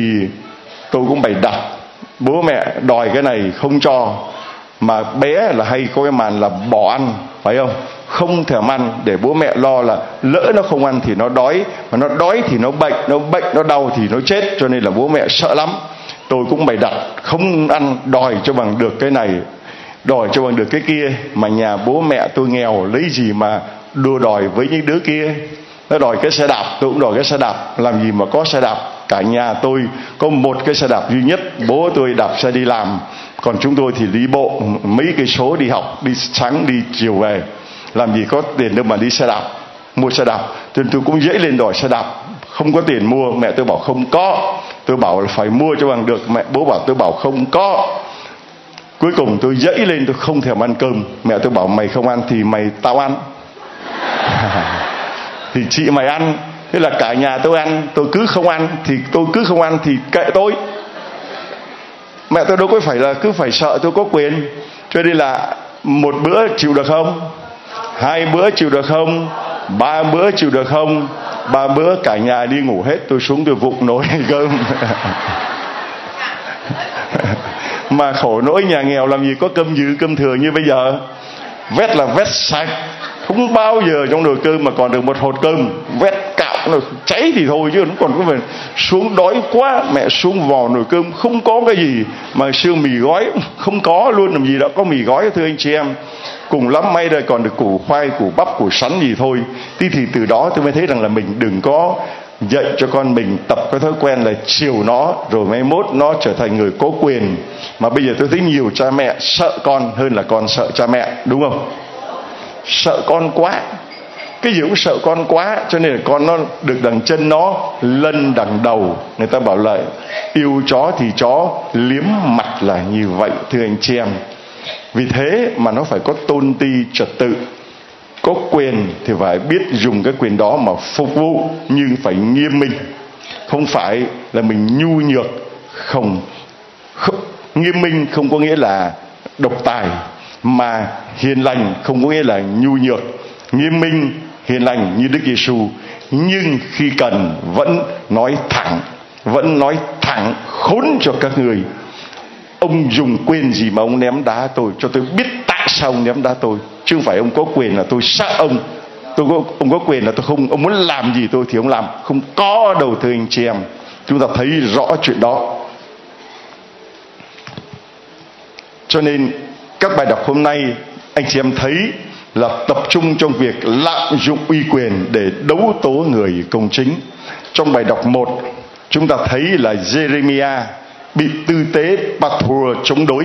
tôi cũng bày đặt, bố mẹ đòi cái này không cho, mà bé là hay có cái màn là bỏ ăn, phải không? Không thèm ăn để bố mẹ lo là lỡ nó không ăn thì nó đói, mà nó đói thì nó bệnh, nó bệnh nó đau thì nó chết, cho nên là bố mẹ sợ lắm. tôi cũng bày đặt không ăn, đòi cho bằng được cái này, đòi cho bằng được cái kia. Mà nhà bố mẹ tôi nghèo, lấy gì mà đua đòi với những đứa kia. Nó đòi cái xe đạp, tôi cũng đòi cái xe đạp. Làm gì mà có xe đạp. Cả nhà tôi có một cái xe đạp duy nhất. Bố tôi đạp xe đi làm, còn chúng tôi thì đi bộ mấy cây số đi học, đi sáng đi chiều về. Làm gì có tiền đâu mà đi xe đạp, mua xe đạp. Cho nên tôi cũng dễ lên đòi xe đạp. Không có tiền mua, mẹ tôi bảo không có. Tôi bảo là phải mua cho bằng được, mẹ bố bảo tôi bảo không có. Cuối cùng tôi dãy lên, tôi không thèm ăn cơm. Mẹ tôi bảo mày không ăn thì mày tao ăn. Thì chị mày ăn. Thế là cả nhà tôi ăn. Tôi cứ không ăn thì tôi cứ không ăn thì kệ tôi. Mẹ tôi đâu có phải là cứ phải sợ tôi có quyền. Cho nên là một bữa chịu được không, hai bữa chịu được không, ba bữa chịu được không. Ba bữa cả nhà đi ngủ hết, tôi xuống tôi vụng nồi cơm. Mà khổ nỗi nhà nghèo làm gì có cơm dư cơm thừa như bây giờ. Vét là vét sạch, không bao giờ trong nồi cơm mà còn được một hột cơm. Vét cạo nó cháy thì thôi, chứ nó còn có phải xuống đói quá. Mẹ xuống vò nồi cơm không có cái gì, mà xương mì gói không có luôn, làm gì đã có mì gói thưa anh chị em. Cùng lắm may đây còn được củ khoai, củ bắp, củ sắn gì thôi. Thì, thì từ đó tôi mới thấy rằng là mình đừng có dạy cho con mình tập cái thói quen là chiều nó, rồi mai mốt nó trở thành người có quyền. Mà bây giờ tôi thấy nhiều cha mẹ sợ con hơn là con sợ cha mẹ, đúng không? Sợ con quá, cái gì cũng sợ con quá, cho nên là con nó được đằng chân nó lân đằng đầu. Người ta bảo là yêu chó thì chó, liếm mặt là như vậy thưa anh chị em. Vì thế mà nó phải có tôn ti trật tự. Có quyền thì phải biết dùng cái quyền đó mà phục vụ, nhưng phải nghiêm minh. Không phải là mình nhu nhược. Không, không nghiêm minh không có nghĩa là độc tài, mà hiền lành không có nghĩa là nhu nhược. Nghiêm minh, hiền lành như Đức Giêsu, nhưng khi cần vẫn nói thẳng, vẫn nói thẳng khốn cho các người. Ông dùng quyền gì mà ông ném đá tôi, cho tôi biết tại sao ông ném đá tôi. Chứ không phải ông có quyền là tôi sợ ông. Tôi có, ông có quyền là tôi không, ông muốn làm gì tôi thì ông làm. Không có đâu thưa anh chị em. Chúng ta thấy rõ chuyện đó. Cho nên các bài đọc hôm nay anh chị em thấy là tập trung trong việc lạm dụng uy quyền để đấu tố người công chính. Trong bài đọc một, chúng ta thấy là Jeremiah bị tư tế Pathur chống đối.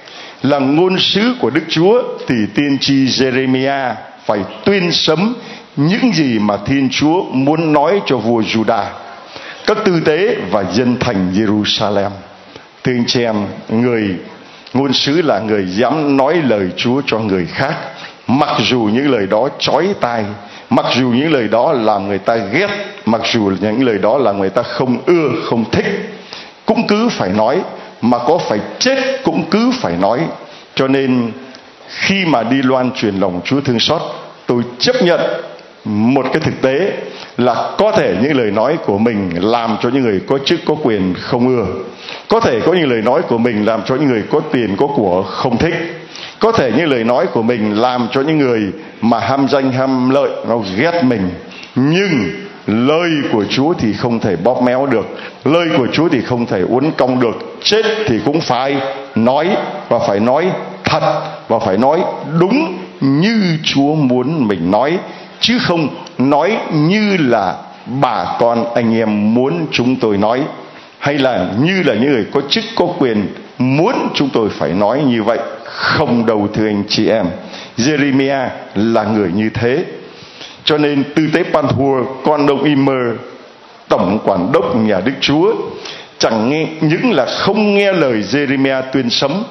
Là ngôn sứ của Đức Chúa thì tiên tri Jeremiah phải tuyên sấm những gì mà Thiên Chúa muốn nói cho vua Judah, các tư tế và dân thành Jerusalem. Thưa anh chị em, người ngôn sứ là người dám nói lời Chúa cho người khác, mặc dù những lời đó chói tai, mặc dù những lời đó làm người ta ghét, mặc dù những lời đó là người ta không ưa, không thích, cũng cứ phải nói. Mà có phải chết cũng cứ phải nói. Cho nên khi mà đi loan truyền lòng Chúa thương xót, tôi chấp nhận một cái thực tế là có thể những lời nói của mình làm cho những người có chức có quyền không ưa. Có thể có những lời nói của mình làm cho những người có tiền có của không thích. Có thể những lời nói của mình làm cho những người mà ham danh ham lợi nó ghét mình. Nhưng lời của Chúa thì không thể bóp méo được. Lời của Chúa thì không thể uốn cong được. Chết thì cũng phải nói, và phải nói thật, và phải nói đúng như Chúa muốn mình nói, chứ không nói như là bà con anh em muốn chúng tôi nói, hay là như là những người có chức có quyền muốn chúng tôi phải nói như vậy. Không đâu thưa anh chị em. Jeremiah là người như thế. Cho nên tư tế Pathur, con ông Immer, tổng quản đốc nhà Đức Chúa, chẳng nghe, những là không nghe lời Jeremiah tuyên sấm,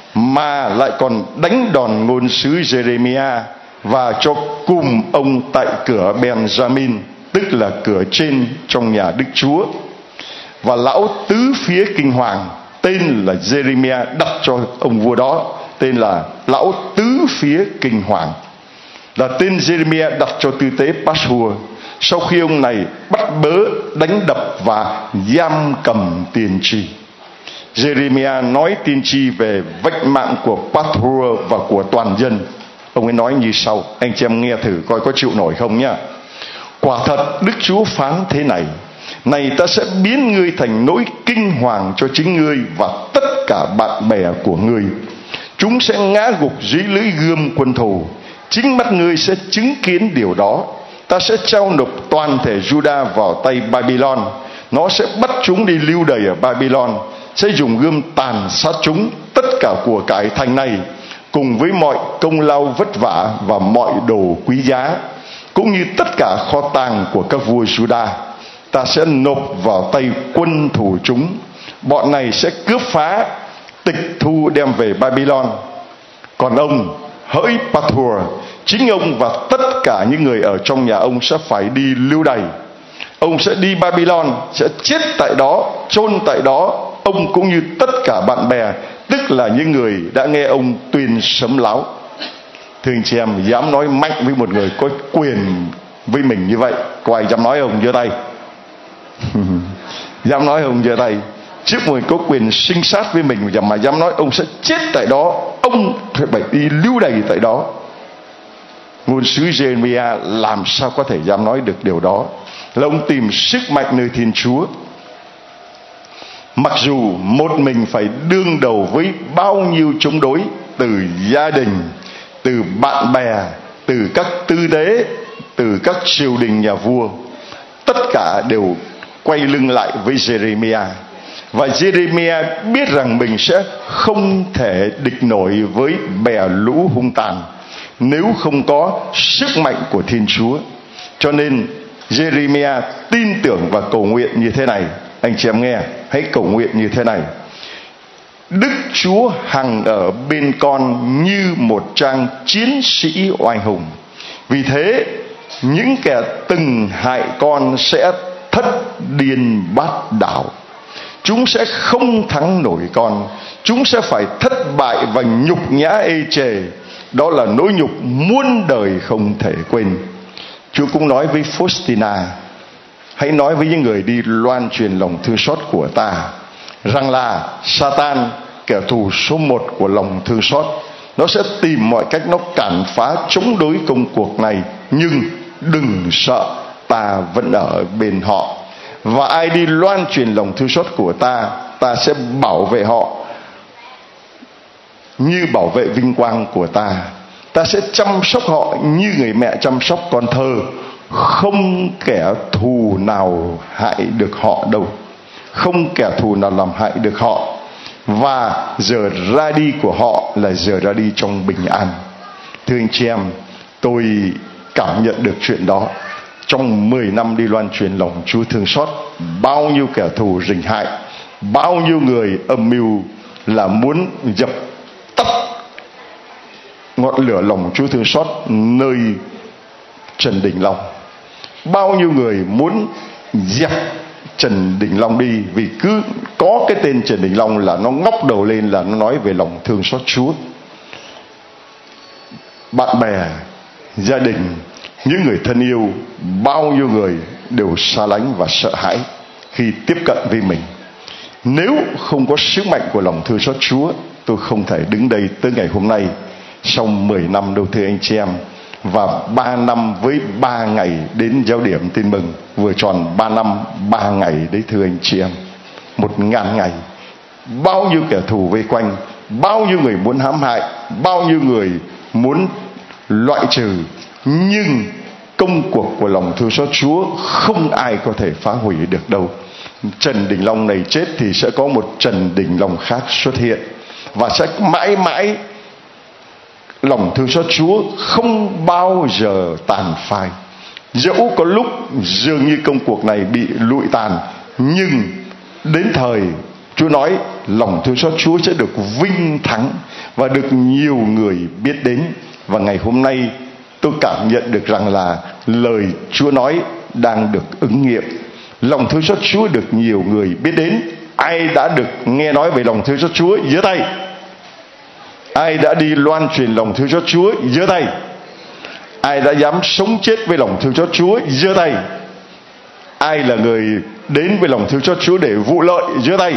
mà lại còn đánh đòn ngôn sứ Jeremiah và cho cùm ông tại cửa Benjamin, tức là cửa trên trong nhà Đức Chúa. Và lão tứ phía kinh hoàng, tên là Jeremiah, đặt cho ông vua đó tên là lão tứ phía kinh hoàng, là tên Jeremiah đặt cho tư tế Pathur. Sau khi ông này bắt bớ, đánh đập và giam cầm tiên tri, Jeremiah nói tiên tri về vách mạng của Pathur và của toàn dân. Ông ấy nói như sau, anh chị em nghe thử coi có chịu nổi không nhá. Quả thật Đức Chúa phán thế này: Này ta sẽ biến ngươi thành nỗi kinh hoàng cho chính ngươi và tất cả bạn bè của ngươi. Chúng sẽ ngã gục dưới lưỡi gươm quân thù. Chính mắt ngươi sẽ chứng kiến điều đó. Ta sẽ trao nộp toàn thể Juda vào tay Babylon. Nó sẽ bắt chúng đi lưu đày ở Babylon, sẽ dùng gươm tàn sát chúng, tất cả của cải thành này, cùng với mọi công lao vất vả và mọi đồ quý giá, cũng như tất cả kho tàng của các vua Juda. Ta sẽ nộp vào tay quân thủ chúng. Bọn này sẽ cướp phá, tịch thu đem về Babylon. Còn ông, hỡi Pathur, chính ông và tất cả những người ở trong nhà ông sẽ phải đi lưu đày. Ông sẽ đi Babylon, sẽ chết tại đó, chôn tại đó, ông cũng như tất cả bạn bè, tức là những người đã nghe ông tuyên sấm láo. Thưa anh chị em, dám nói mạnh với một người có quyền với mình như vậy, có ai dám nói ông giơ tay? Dám nói ông giơ tay. Trước một người có quyền sinh sát với mình mà dám nói ông sẽ chết tại đó, ông phải đi lưu đày tại đó. Ngôn sứ Jeremiah làm sao có thể dám nói được điều đó? Là ông tìm sức mạnh nơi Thiên Chúa. Mặc dù một mình phải đương đầu với bao nhiêu chống đối, từ gia đình, từ bạn bè, từ các tư đế, từ các triều đình nhà vua, tất cả đều quay lưng lại với Jeremiah. Và Jeremiah biết rằng mình sẽ không thể địch nổi với bè lũ hung tàn nếu không có sức mạnh của Thiên Chúa. Cho nên Jeremiah tin tưởng và cầu nguyện như thế này. Anh chị em nghe, hãy cầu nguyện như thế này: Đức Chúa hằng ở bên con như một trang chiến sĩ oai hùng. Vì thế những kẻ từng hại con sẽ thất điên bát đảo. Chúng sẽ không thắng nổi con. Chúng sẽ phải thất bại và nhục nhã ê chề. Đó là nỗi nhục muôn đời không thể quên. Chúa cũng nói với Faustina: hãy nói với những người đi loan truyền lòng thương xót của ta rằng là Satan, kẻ thù số một của lòng thương xót, nó sẽ tìm mọi cách nó cản phá chống đối công cuộc này. Nhưng đừng sợ, ta vẫn ở bên họ. Và ai đi loan truyền lòng thương xót của ta, ta sẽ bảo vệ họ như bảo vệ vinh quang của ta. Ta sẽ chăm sóc họ như người mẹ chăm sóc con thơ. Không kẻ thù nào hại được họ đâu. Không kẻ thù nào làm hại được họ. Và giờ ra đi của họ là giờ ra đi trong bình an. Thưa anh chị em, tôi cảm nhận được chuyện đó. Trong mười năm đi loan truyền lòng Chúa thương xót, bao nhiêu kẻ thù rình hại, bao nhiêu người âm mưu là muốn dập tắt ngọn lửa lòng Chúa thương xót nơi Trần Đình Long. Bao nhiêu người muốn dẹp Trần Đình Long đi, vì cứ có cái tên Trần Đình Long là nó ngóc đầu lên, là nó nói về lòng thương xót Chúa. Bạn bè, gia đình, những người thân yêu, bao nhiêu người đều xa lánh và sợ hãi khi tiếp cận với mình. Nếu không có sức mạnh của lòng thương xót Chúa, tôi không thể đứng đây tới ngày hôm nay sau mười năm đâu thưa anh chị em. Và ba năm với ba ngày đến giáo điểm Tin Mừng, vừa tròn ba năm ba ngày đấy thưa anh chị em. Một ngàn ngày. Bao nhiêu kẻ thù vây quanh, bao nhiêu người muốn hãm hại, bao nhiêu người muốn loại trừ, nhưng công cuộc của lòng thương xót Chúa không ai có thể phá hủy được đâu. Trần Đình Long này chết thì sẽ có một Trần Đình Long khác xuất hiện, và sẽ mãi mãi lòng thương xót Chúa không bao giờ tàn phai. Dẫu có lúc dường như công cuộc này bị lụi tàn, nhưng đến thời Chúa nói lòng thương xót Chúa sẽ được vinh thắng và được nhiều người biết đến. Và ngày hôm nay tôi cảm nhận được rằng là lời Chúa nói đang được ứng nghiệm. Lòng thương xót Chúa được nhiều người biết đến. Ai đã được nghe nói về lòng thương xót Chúa giơ tay. Ai đã đi loan truyền lòng thương xót Chúa giơ tay. Ai đã dám sống chết với lòng thương xót Chúa giơ tay. Ai là người đến với lòng thương xót Chúa để vụ lợi giơ tay.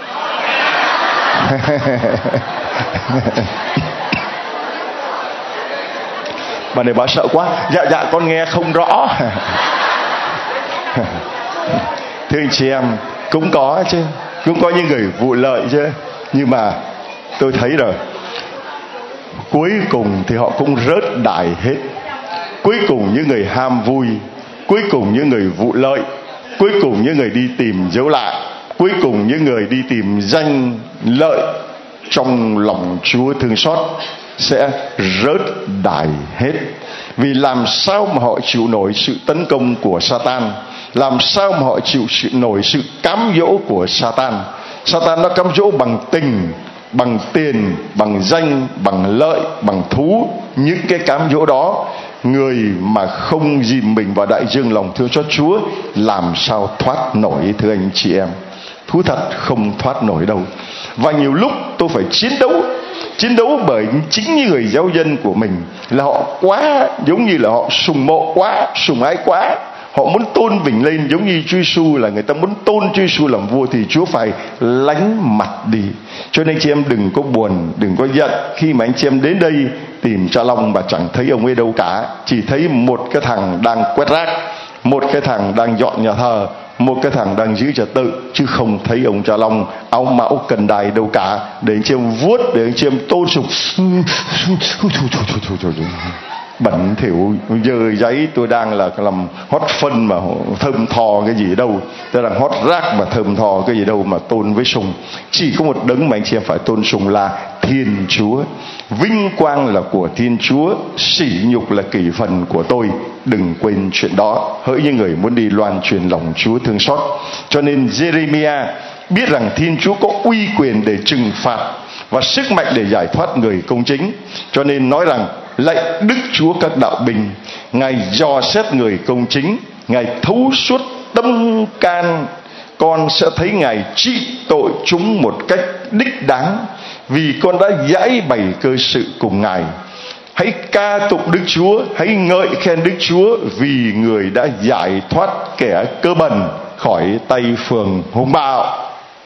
Bà này bà sợ quá. Dạ dạ con nghe không rõ. Thưa anh chị em, cũng có chứ, cũng có những người vụ lợi chứ, nhưng mà tôi thấy rồi, cuối cùng thì họ cũng rớt đài hết. Cuối cùng những người ham vui, cuối cùng những người vụ lợi, cuối cùng những người đi tìm dấu lạ, cuối cùng những người đi tìm danh lợi trong lòng Chúa thương xót sẽ rớt đài hết. Vì làm sao mà họ chịu nổi sự tấn công của Satan, làm sao mà họ chịu nổi sự cám dỗ của Satan. Satan nó cám dỗ bằng tình, bằng tiền, bằng danh, bằng lợi, bằng thú. Những cái cám dỗ đó, người mà không dìm mình vào đại dương lòng thương xót Chúa làm sao thoát nổi, thưa anh chị em. Thú thật không thoát nổi đâu. Và nhiều lúc tôi phải chiến đấu Chiến đấu bởi chính những người giáo dân của mình, là họ quá, giống như là họ sùng mộ quá, sùng ái quá. Họ muốn tôn vinh lên, giống như Chúa Giêsu là người ta muốn tôn Chúa Giêsu làm vua, thì Chúa phải lánh mặt đi. Cho nên anh chị em đừng có buồn, đừng có giận khi mà anh chị em đến đây tìm cha Long mà chẳng thấy ông ấy đâu cả. Chỉ thấy một cái thằng đang quét rác, một cái thằng đang dọn nhà thờ, một cái thằng đang giữ trật tự, chứ không thấy ông cha Long áo mão cần đài đâu cả, để anh chị em vuốt, để anh chị em tôn sùng. Bẩn thỉu dơ giấy. Tôi đang là làm hót phân mà thơm thò cái gì đâu, tôi đang hót rác mà thơm thò cái gì đâu mà tôn với sùng. Chỉ có một đấng mà anh chị em phải tôn sùng là Thiên Chúa. Vinh quang là của Thiên Chúa, sỉ nhục là kỳ phần của tôi. Đừng quên chuyện đó, hỡi những người muốn đi loan truyền lòng Chúa thương xót. Cho nên Jeremiah biết rằng Thiên Chúa có uy quyền để trừng phạt và sức mạnh để giải thoát người công chính, cho nên nói rằng: lạy Đức Chúa các đạo binh, Ngài dò xét người công chính, Ngài thấu suốt tâm can, con sẽ thấy Ngài trị tội chúng một cách đích đáng, vì con đã giải bày cơ sự cùng Ngài. Hãy ca tụng Đức Chúa, hãy ngợi khen Đức Chúa, vì người đã giải thoát kẻ cơ bần khỏi tay phường hung bạo.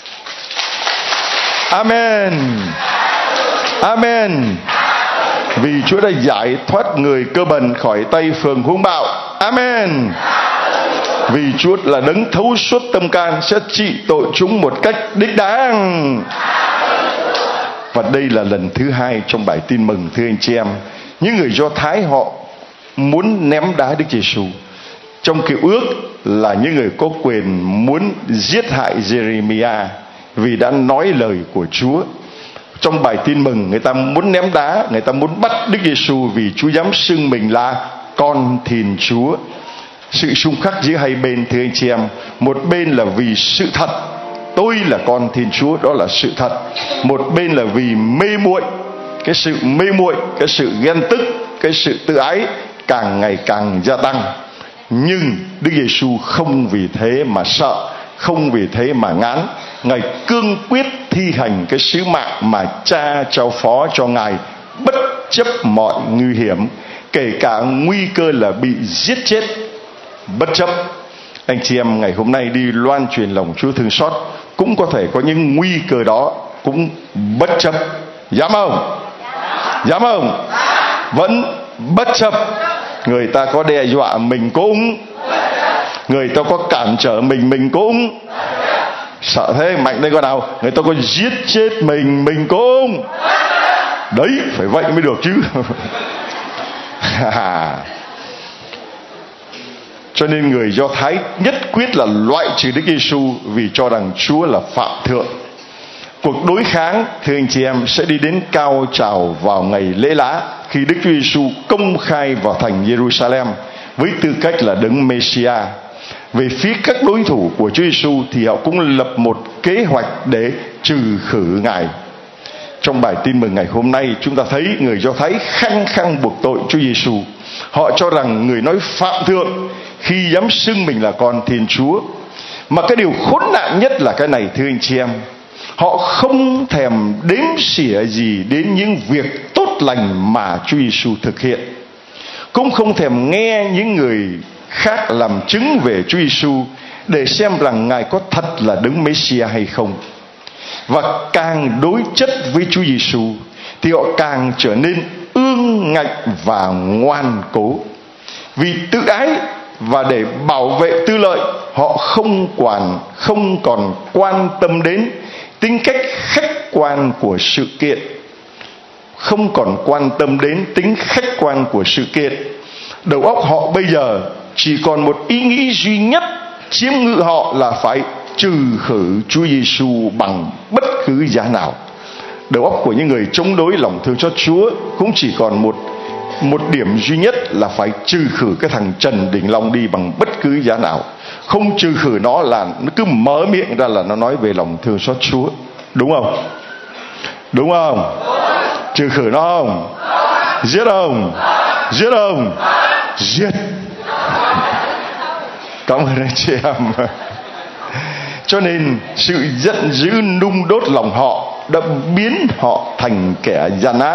Amen. Amen. Vì Chúa đã giải thoát người cơ bần khỏi tay phường hung bạo. Amen. Vì Chúa là đấng thấu suốt tâm can, sẽ trị tội chúng một cách đích đáng. Và đây là lần thứ hai trong bài tin mừng, thưa anh chị em. Những người Do Thái họ muốn ném đá Đức Giêsu. Trong Cựu Ước là những người có quyền muốn giết hại Jeremiah vì đã nói lời của Chúa. Trong bài tin mừng, người ta muốn ném đá, người ta muốn bắt Đức Giêsu vì Chúa dám xưng mình là con Thiên Chúa. Sự xung khắc giữa hai bên, thưa anh chị em, một bên là vì sự thật, tôi là con Thiên Chúa, đó là sự thật. Một bên là vì mê muội, cái sự mê muội, cái sự ghen tức, cái sự tự ái càng ngày càng gia tăng. Nhưng Đức Giêsu không vì thế mà sợ, không vì thế mà ngán. Ngài cương quyết thi hành cái sứ mạng mà Cha trao phó cho Ngài, bất chấp mọi nguy hiểm, kể cả nguy cơ là bị giết chết. Bất chấp. Anh chị em ngày hôm nay đi loan truyền lòng Chúa thương xót cũng có thể có những nguy cơ đó, cũng bất chấp. Dám không? Dám không? Vẫn bất chấp. Người ta có đe dọa mình cũng, người ta có cản trở mình mình cũng. Sợ thế, mạnh đây con nào. Người ta có giết chết mình mình cũng. Đấy, phải vậy mới được chứ. Cho nên người Do Thái nhất quyết là loại trừ Đức Giêsu vì cho rằng Chúa là phạm thượng. Cuộc đối kháng, thưa anh chị em, sẽ đi đến cao trào vào ngày lễ lá, khi Đức Chúa Giêsu công khai vào thành Jerusalem với tư cách là đấng Messiah. Về phía các đối thủ của Chúa Giêsu thì họ cũng lập một kế hoạch để trừ khử Ngài. Trong bài tin mừng ngày hôm nay, chúng ta thấy người Do Thái khăng khăng buộc tội Chúa Giêsu. Họ cho rằng người nói phạm thượng khi dám xưng mình là con Thiên Chúa. Mà cái điều khốn nạn nhất là cái này, thưa anh chị em, họ không thèm đếm xỉa gì đến những việc tốt lành mà Chúa Giêsu thực hiện, cũng không thèm nghe những người khác làm chứng về Chúa Giêsu để xem rằng Ngài có thật là đấng Messiah hay không. Và càng đối chất với Chúa Giêsu thì họ càng trở nên ương ngạnh và ngoan cố. Vì tự ái và để bảo vệ tư lợi, họ không quản không còn quan tâm đến tính cách khách quan của sự kiện, không còn quan tâm đến tính khách quan của sự kiện. Đầu óc họ bây giờ chỉ còn một ý nghĩ duy nhất chiếm ngự họ là phải trừ khử Chúa Giêsu bằng bất cứ giá nào. Đầu óc của những người chống đối lòng thương xót Chúa cũng chỉ còn một một điểm duy nhất là phải trừ khử cái thằng Trần Đình Long đi bằng bất cứ giá nào. Không trừ khử nó là nó cứ mở miệng ra là nó nói về lòng thương xót Chúa. Đúng không? Đúng không? Trừ khử nó không? Giết không? Giết không? Giết. Cảm ơn anh chị em. Cho nên sự giận dữ nung đốt lòng họ đã biến họ thành kẻ gian ác.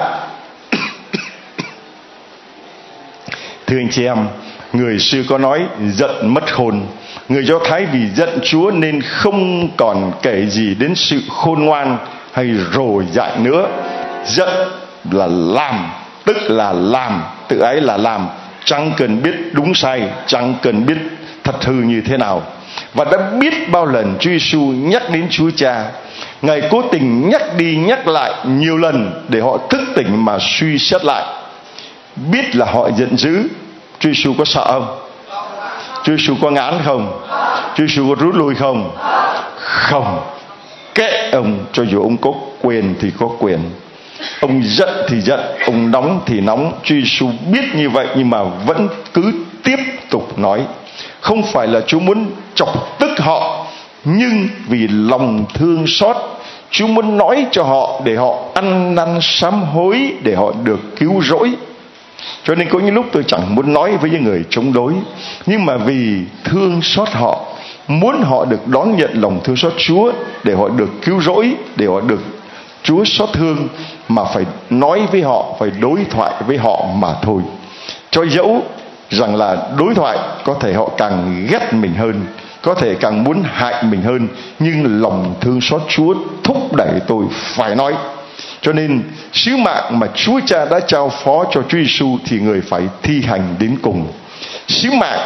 Thưa anh chị em, người xưa có nói giận mất khôn. Người Do Thái vì giận Chúa nên không còn kể gì đến sự khôn ngoan hay rồ dại nữa. Giận là làm, tức là làm, tự ái là làm, chẳng cần biết đúng sai, chẳng cần biết thật hư như thế nào. Và đã biết bao lần Chúa Giêsu nhắc đến Chúa Cha, Ngài cố tình nhắc đi nhắc lại nhiều lần để họ thức tỉnh mà suy xét lại. Biết là họ giận dữ, Chúa Giêsu có sợ không? Chúa Giêsu có ngán không? Chúa Giêsu có rút lui không? Không. Kệ ông, cho dù ông có quyền thì có quyền, ông giận thì giận, ông nóng thì nóng. Chúa Giêsu biết như vậy nhưng mà vẫn cứ tiếp tục nói. Không phải là Chúa muốn chọc tức họ, nhưng vì lòng thương xót, Chúa muốn nói cho họ để họ ăn năn sám hối, để họ được cứu rỗi. Cho nên có những lúc tôi chẳng muốn nói với những người chống đối, nhưng mà vì thương xót họ, muốn họ được đón nhận lòng thương xót Chúa, để họ được cứu rỗi, để họ được Chúa xót thương, mà phải nói với họ, phải đối thoại với họ mà thôi. Cho dẫu rằng là đối thoại có thể họ càng ghét mình hơn, có thể càng muốn hại mình hơn, nhưng lòng thương xót Chúa thúc đẩy tôi phải nói. Cho nên sứ mạng mà Chúa Cha đã trao phó cho Chúa Giêsu thì người phải thi hành đến cùng. Sứ mạng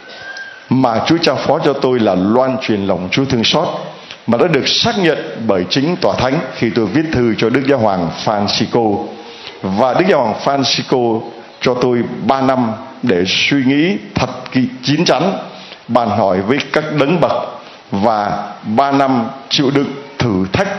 mà Chúa trao phó cho tôi là loan truyền lòng Chúa thương xót, mà đã được xác nhận bởi chính Tòa Thánh khi tôi viết thư cho Đức Giáo hoàng Francisco. Và Đức Giáo hoàng Francisco cho tôi ba năm để suy nghĩ thật kỹ chín chắn, bàn hỏi với các đấng bậc, và ba năm chịu đựng thử thách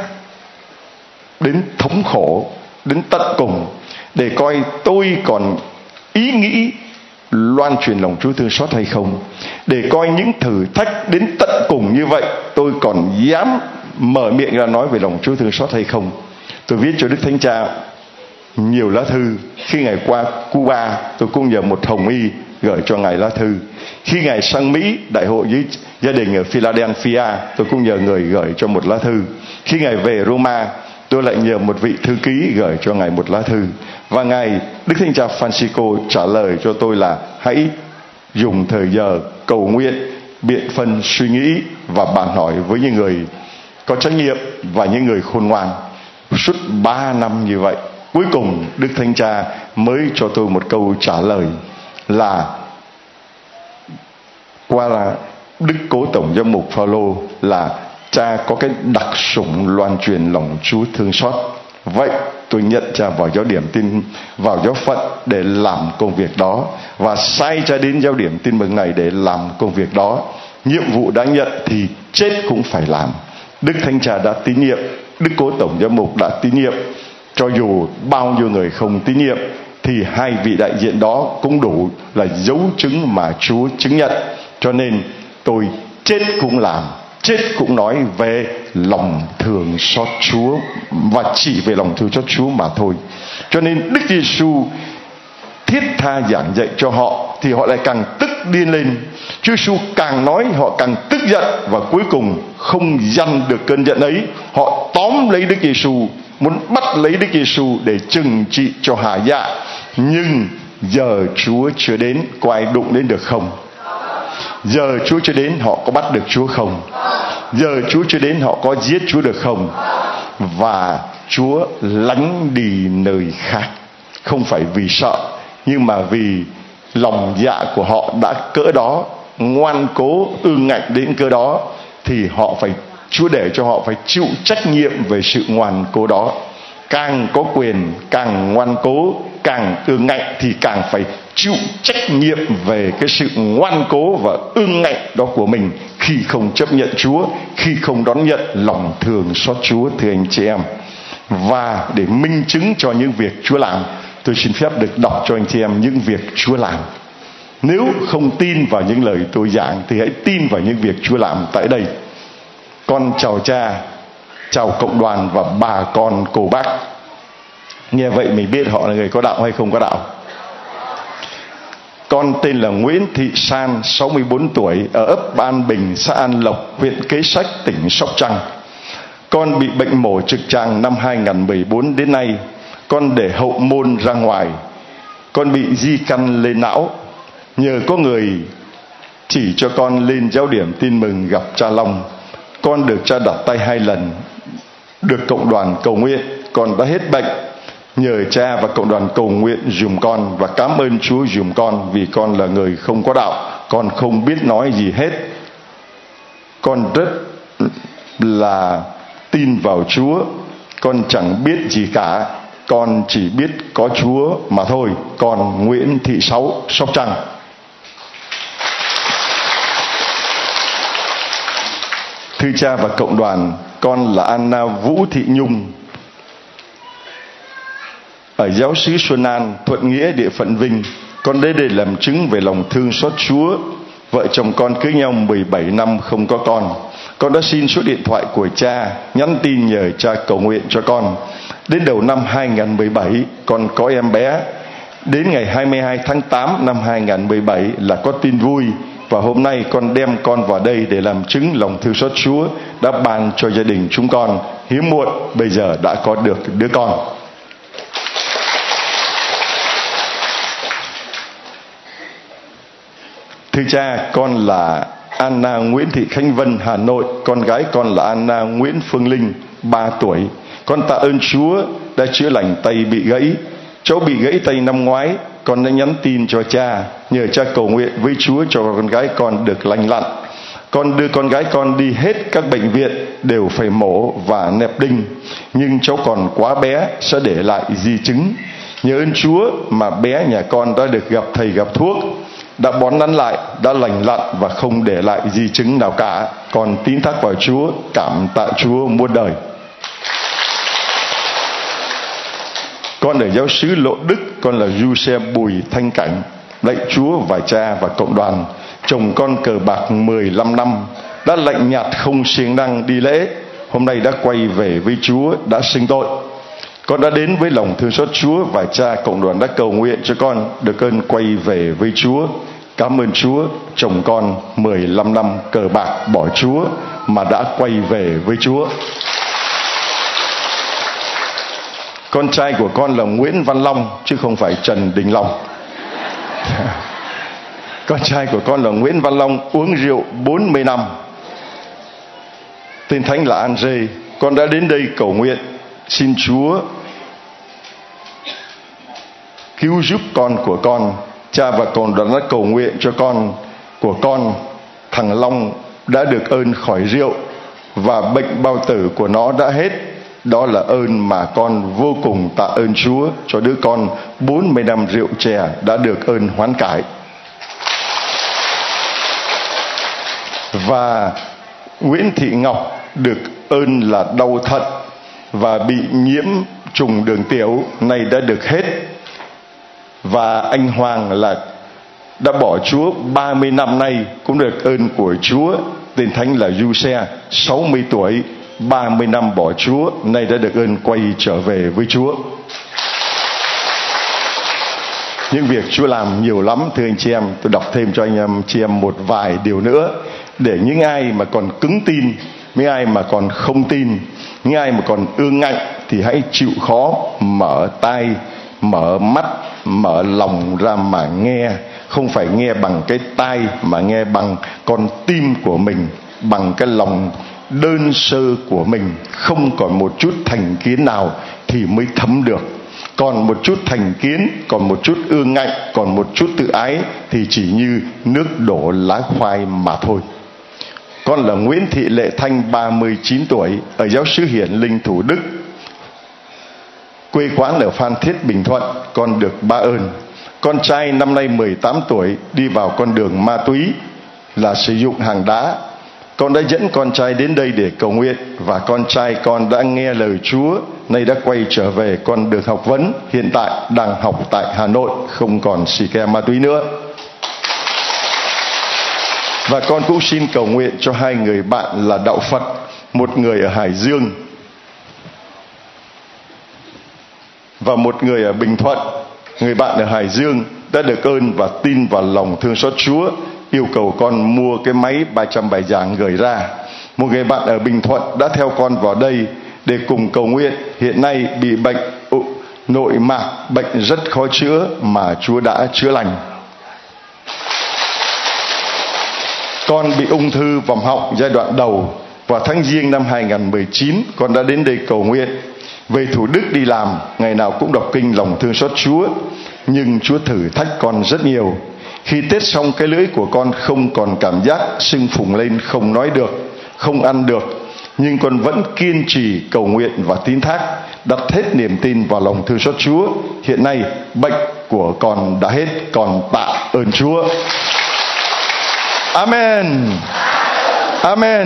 đến thống khổ, đến tận cùng, để coi tôi còn ý nghĩ loan truyền lòng Chúa thương xót hay không, để coi những thử thách đến tận cùng như vậy tôi còn dám mở miệng ra nói về lòng Chúa thương xót hay không. Tôi viết cho Đức Thánh Cha nhiều lá thư. Khi Ngài qua Cuba, tôi cũng nhờ một hồng y gửi cho Ngài lá thư. Khi Ngài sang Mỹ đại hội với gia đình ở Philadelphia, tôi cũng nhờ người gửi cho một lá thư. Khi Ngài về Roma, tôi lại nhờ một vị thư ký gửi cho Ngài một lá thư. Và Ngài Đức Thánh Cha Francisco trả lời cho tôi là hãy dùng thời giờ cầu nguyện, biện phân suy nghĩ và bàn hỏi với những người có trách nhiệm và những người khôn ngoan. Suốt ba năm như vậy, cuối cùng Đức Thánh Cha mới cho tôi một câu trả lời là qua là Đức Cố Tổng Giám mục Phaolô là cha có cái đặc sủng loan truyền lòng Chúa thương xót. Vậy tôi nhận cha vào giáo điểm tin vào giáo phận để làm công việc đó, và sai cha đến giáo điểm tin mừng này để làm công việc đó. Nhiệm vụ đã nhận thì chết cũng phải làm. Đức Thánh Cha đã tín nhiệm, Đức Cố Tổng Giám mục đã tín nhiệm, cho dù bao nhiêu người không tín nhiệm thì hai vị đại diện đó cũng đủ là dấu chứng mà Chúa chứng nhận. Cho nên tôi chết cũng làm, chết cũng nói về lòng thương xót Chúa, và chỉ về lòng thương xót Chúa mà thôi. Cho nên Đức Giêsu thiết tha giảng dạy cho họ thì họ lại càng tức điên lên. Chúa Giêsu càng nói họ càng tức giận, và cuối cùng không dằn được cơn giận ấy, họ tóm lấy Đức Giêsu, muốn bắt lấy Đức Giêsu để trừng trị cho hạ dạ. Nhưng giờ Chúa chưa đến, có ai đụng đến được không? Giờ Chúa chưa đến, họ có bắt được Chúa không? Giờ Chúa chưa đến, họ có giết Chúa được không? Và Chúa lánh đi nơi khác, không phải vì sợ, nhưng mà vì lòng dạ của họ đã cỡ đó, ngoan cố ương ngạnh đến cơ đó thì họ phải, Chúa để cho họ phải chịu trách nhiệm về sự ngoan cố đó. Càng có quyền, càng ngoan cố, càng ương ngạnh thì càng phải chịu trách nhiệm về cái sự ngoan cố và ương ngạnh đó của mình khi không chấp nhận Chúa, khi không đón nhận lòng thương xót Chúa, thưa anh chị em. Và để minh chứng cho những việc Chúa làm, tôi xin phép được đọc cho anh chị em những việc Chúa làm. Nếu không tin vào những lời tôi giảng thì hãy tin vào những việc Chúa làm tại đây. Con chào cha, chào cộng đoàn và bà con cô bác. Nghe vậy mình biết họ là người có đạo hay không có đạo. Con tên là Nguyễn Thị San, sáu mươi bốn tuổi, ở ấp An Bình, xã An Lộc, huyện Kế Sách, tỉnh Sóc Trăng. Con bị bệnh mổ trực tràng năm hai không một bốn đến nay. Con để hậu môn ra ngoài. Con bị di căn lên não. Nhờ có người chỉ cho con lên giáo điểm tin mừng gặp cha Long, con được cha đặt tay hai lần, được cộng đoàn cầu nguyện, con đã hết bệnh. Nhờ cha và cộng đoàn cầu nguyện dùm con, và cảm ơn Chúa dùm con, vì con là người không có đạo, con không biết nói gì hết. Con rất là tin vào Chúa, con chẳng biết gì cả, con chỉ biết có Chúa mà thôi. Con Nguyễn Thị Sáu, Sóc Trăng. Thưa cha và cộng đoàn, con là Anna Vũ Thị Nhung, ở giáo xứ Xuân An, Thuận Nghĩa, địa phận Vinh. Con đến đây làm chứng về lòng thương xót Chúa. Vợ chồng con cưới nhau mười bảy năm không có con. Con đã xin số điện thoại của cha, nhắn tin nhờ cha cầu nguyện cho con. Đến đầu năm hai không một bảy, con có em bé. Đến ngày hai mươi hai tháng tám năm hai không một bảy là có tin vui. Và hôm nay con đem con vào đây để làm chứng lòng thương xót Chúa đã ban cho gia đình chúng con. Hiếm muộn, bây giờ đã có được đứa con. Thưa cha, con là Anna Nguyễn Thị Khánh Vân, Hà Nội. Con gái con là Anna Nguyễn Phương Linh, ba tuổi. Con tạ ơn Chúa đã chữa lành tay bị gãy. Cháu bị gãy tay năm ngoái, con đã nhắn tin cho cha, nhờ cha cầu nguyện với Chúa cho con gái con được lành lặn. Con đưa con gái con đi hết các bệnh viện, đều phải mổ và nẹp đinh, nhưng cháu còn quá bé, sẽ để lại di chứng. Nhờ ơn Chúa mà bé nhà con đã được gặp thầy gặp thuốc, đã bón nắn lại, đã lành lặn và không để lại di chứng nào cả. Con tín thác vào Chúa, cảm tạ Chúa muôn đời. Con ở giáo xứ Lộ Đức, con là du xe Bùi Thanh Cảnh. Lạy Chúa và cha và cộng đoàn, chồng con cờ bạc mười lăm năm, đã lạnh nhạt không siêng năng đi lễ, hôm nay đã quay về với Chúa, đã xưng tội. Con đã đến với lòng thương xót Chúa, và cha cộng đoàn đã cầu nguyện cho con được ơn quay về với Chúa. Cảm ơn Chúa, chồng con mười lăm năm cờ bạc bỏ Chúa mà đã quay về với Chúa. Con trai của con là Nguyễn Văn Long, chứ không phải Trần Đình Long. Con trai của con là Nguyễn Văn Long, uống rượu bốn mươi năm. Tên thánh là Andre. Con đã đến đây cầu nguyện, xin Chúa cứu giúp con của con. Cha và cộng đoàn đã cầu nguyện cho con của con. Thằng Long đã được ơn khỏi rượu, và bệnh bao tử của nó đã hết. Đó là ơn mà con vô cùng tạ ơn Chúa cho đứa con bốn mươi năm rượu chè đã được ơn hoán cải. Và Nguyễn Thị Ngọc được ơn là đau thận và bị nhiễm trùng đường tiểu, nay đã được hết. Và anh Hoàng là đã bỏ Chúa ba mươi năm nay, cũng được ơn của Chúa. Tên thánh là Du Xe, sáu mươi tuổi, ba mươi năm bỏ Chúa, nay đã được ơn quay trở về với Chúa. Những việc Chúa làm nhiều lắm, thưa anh chị em. Tôi đọc thêm cho anh em chị em một vài điều nữa, để những ai mà còn cứng tin, những ai mà còn không tin, những ai mà còn ương ngạnh thì hãy chịu khó mở tai, mở mắt, mở lòng ra mà nghe. Không phải nghe bằng cái tai, mà nghe bằng con tim của mình, bằng cái lòng đơn sơ của mình, không còn một chút thành kiến nào thì mới thấm được. Còn một chút thành kiến, còn một chút ương ngạnh, còn một chút tự ái thì chỉ như nước đổ lá khoai mà thôi. Con là Nguyễn Thị Lệ Thanh, ba mươi chín tuổi, ở giáo xứ Hiển Linh, Thủ Đức. Quê quán ở Phan Thiết, Bình Thuận. Con được ba ơn. Con trai năm nay mười tám tuổi, đi vào con đường ma túy là sử dụng hàng đá. Con đã dẫn con trai đến đây để cầu nguyện, và con trai con đã nghe lời Chúa, nay đã quay trở về con đường học vấn, hiện tại đang học tại Hà Nội, không còn xì ke ma túy nữa. Và con cũng xin cầu nguyện cho hai người bạn là đạo Phật, một người ở Hải Dương và một người ở Bình Thuận. Người bạn ở Hải Dương đã được ơn và tin vào lòng thương xót Chúa, yêu cầu con mua cái máy ba trăm bài giảng gửi ra. Một người bạn ở Bình Thuận đã theo con vào đây để cùng cầu nguyện, hiện nay bị bệnh nội mạc, bệnh rất khó chữa mà Chúa đã chữa lành. Con bị ung thư vòm họng giai đoạn đầu. Vào tháng Giêng năm hai nghìn không trăm mười chín, con đã đến đây cầu nguyện. Về Thủ Đức đi làm, ngày nào cũng đọc kinh lòng thương xót Chúa. Nhưng Chúa thử thách con rất nhiều. Khi Tết xong, cái lưỡi của con không còn cảm giác, sưng phùng lên, không nói được, không ăn được. Nhưng con vẫn kiên trì cầu nguyện và tín thác, đặt hết niềm tin vào lòng thương xót Chúa. Hiện nay bệnh của con đã hết, con tạ ơn Chúa. Amen. Amen.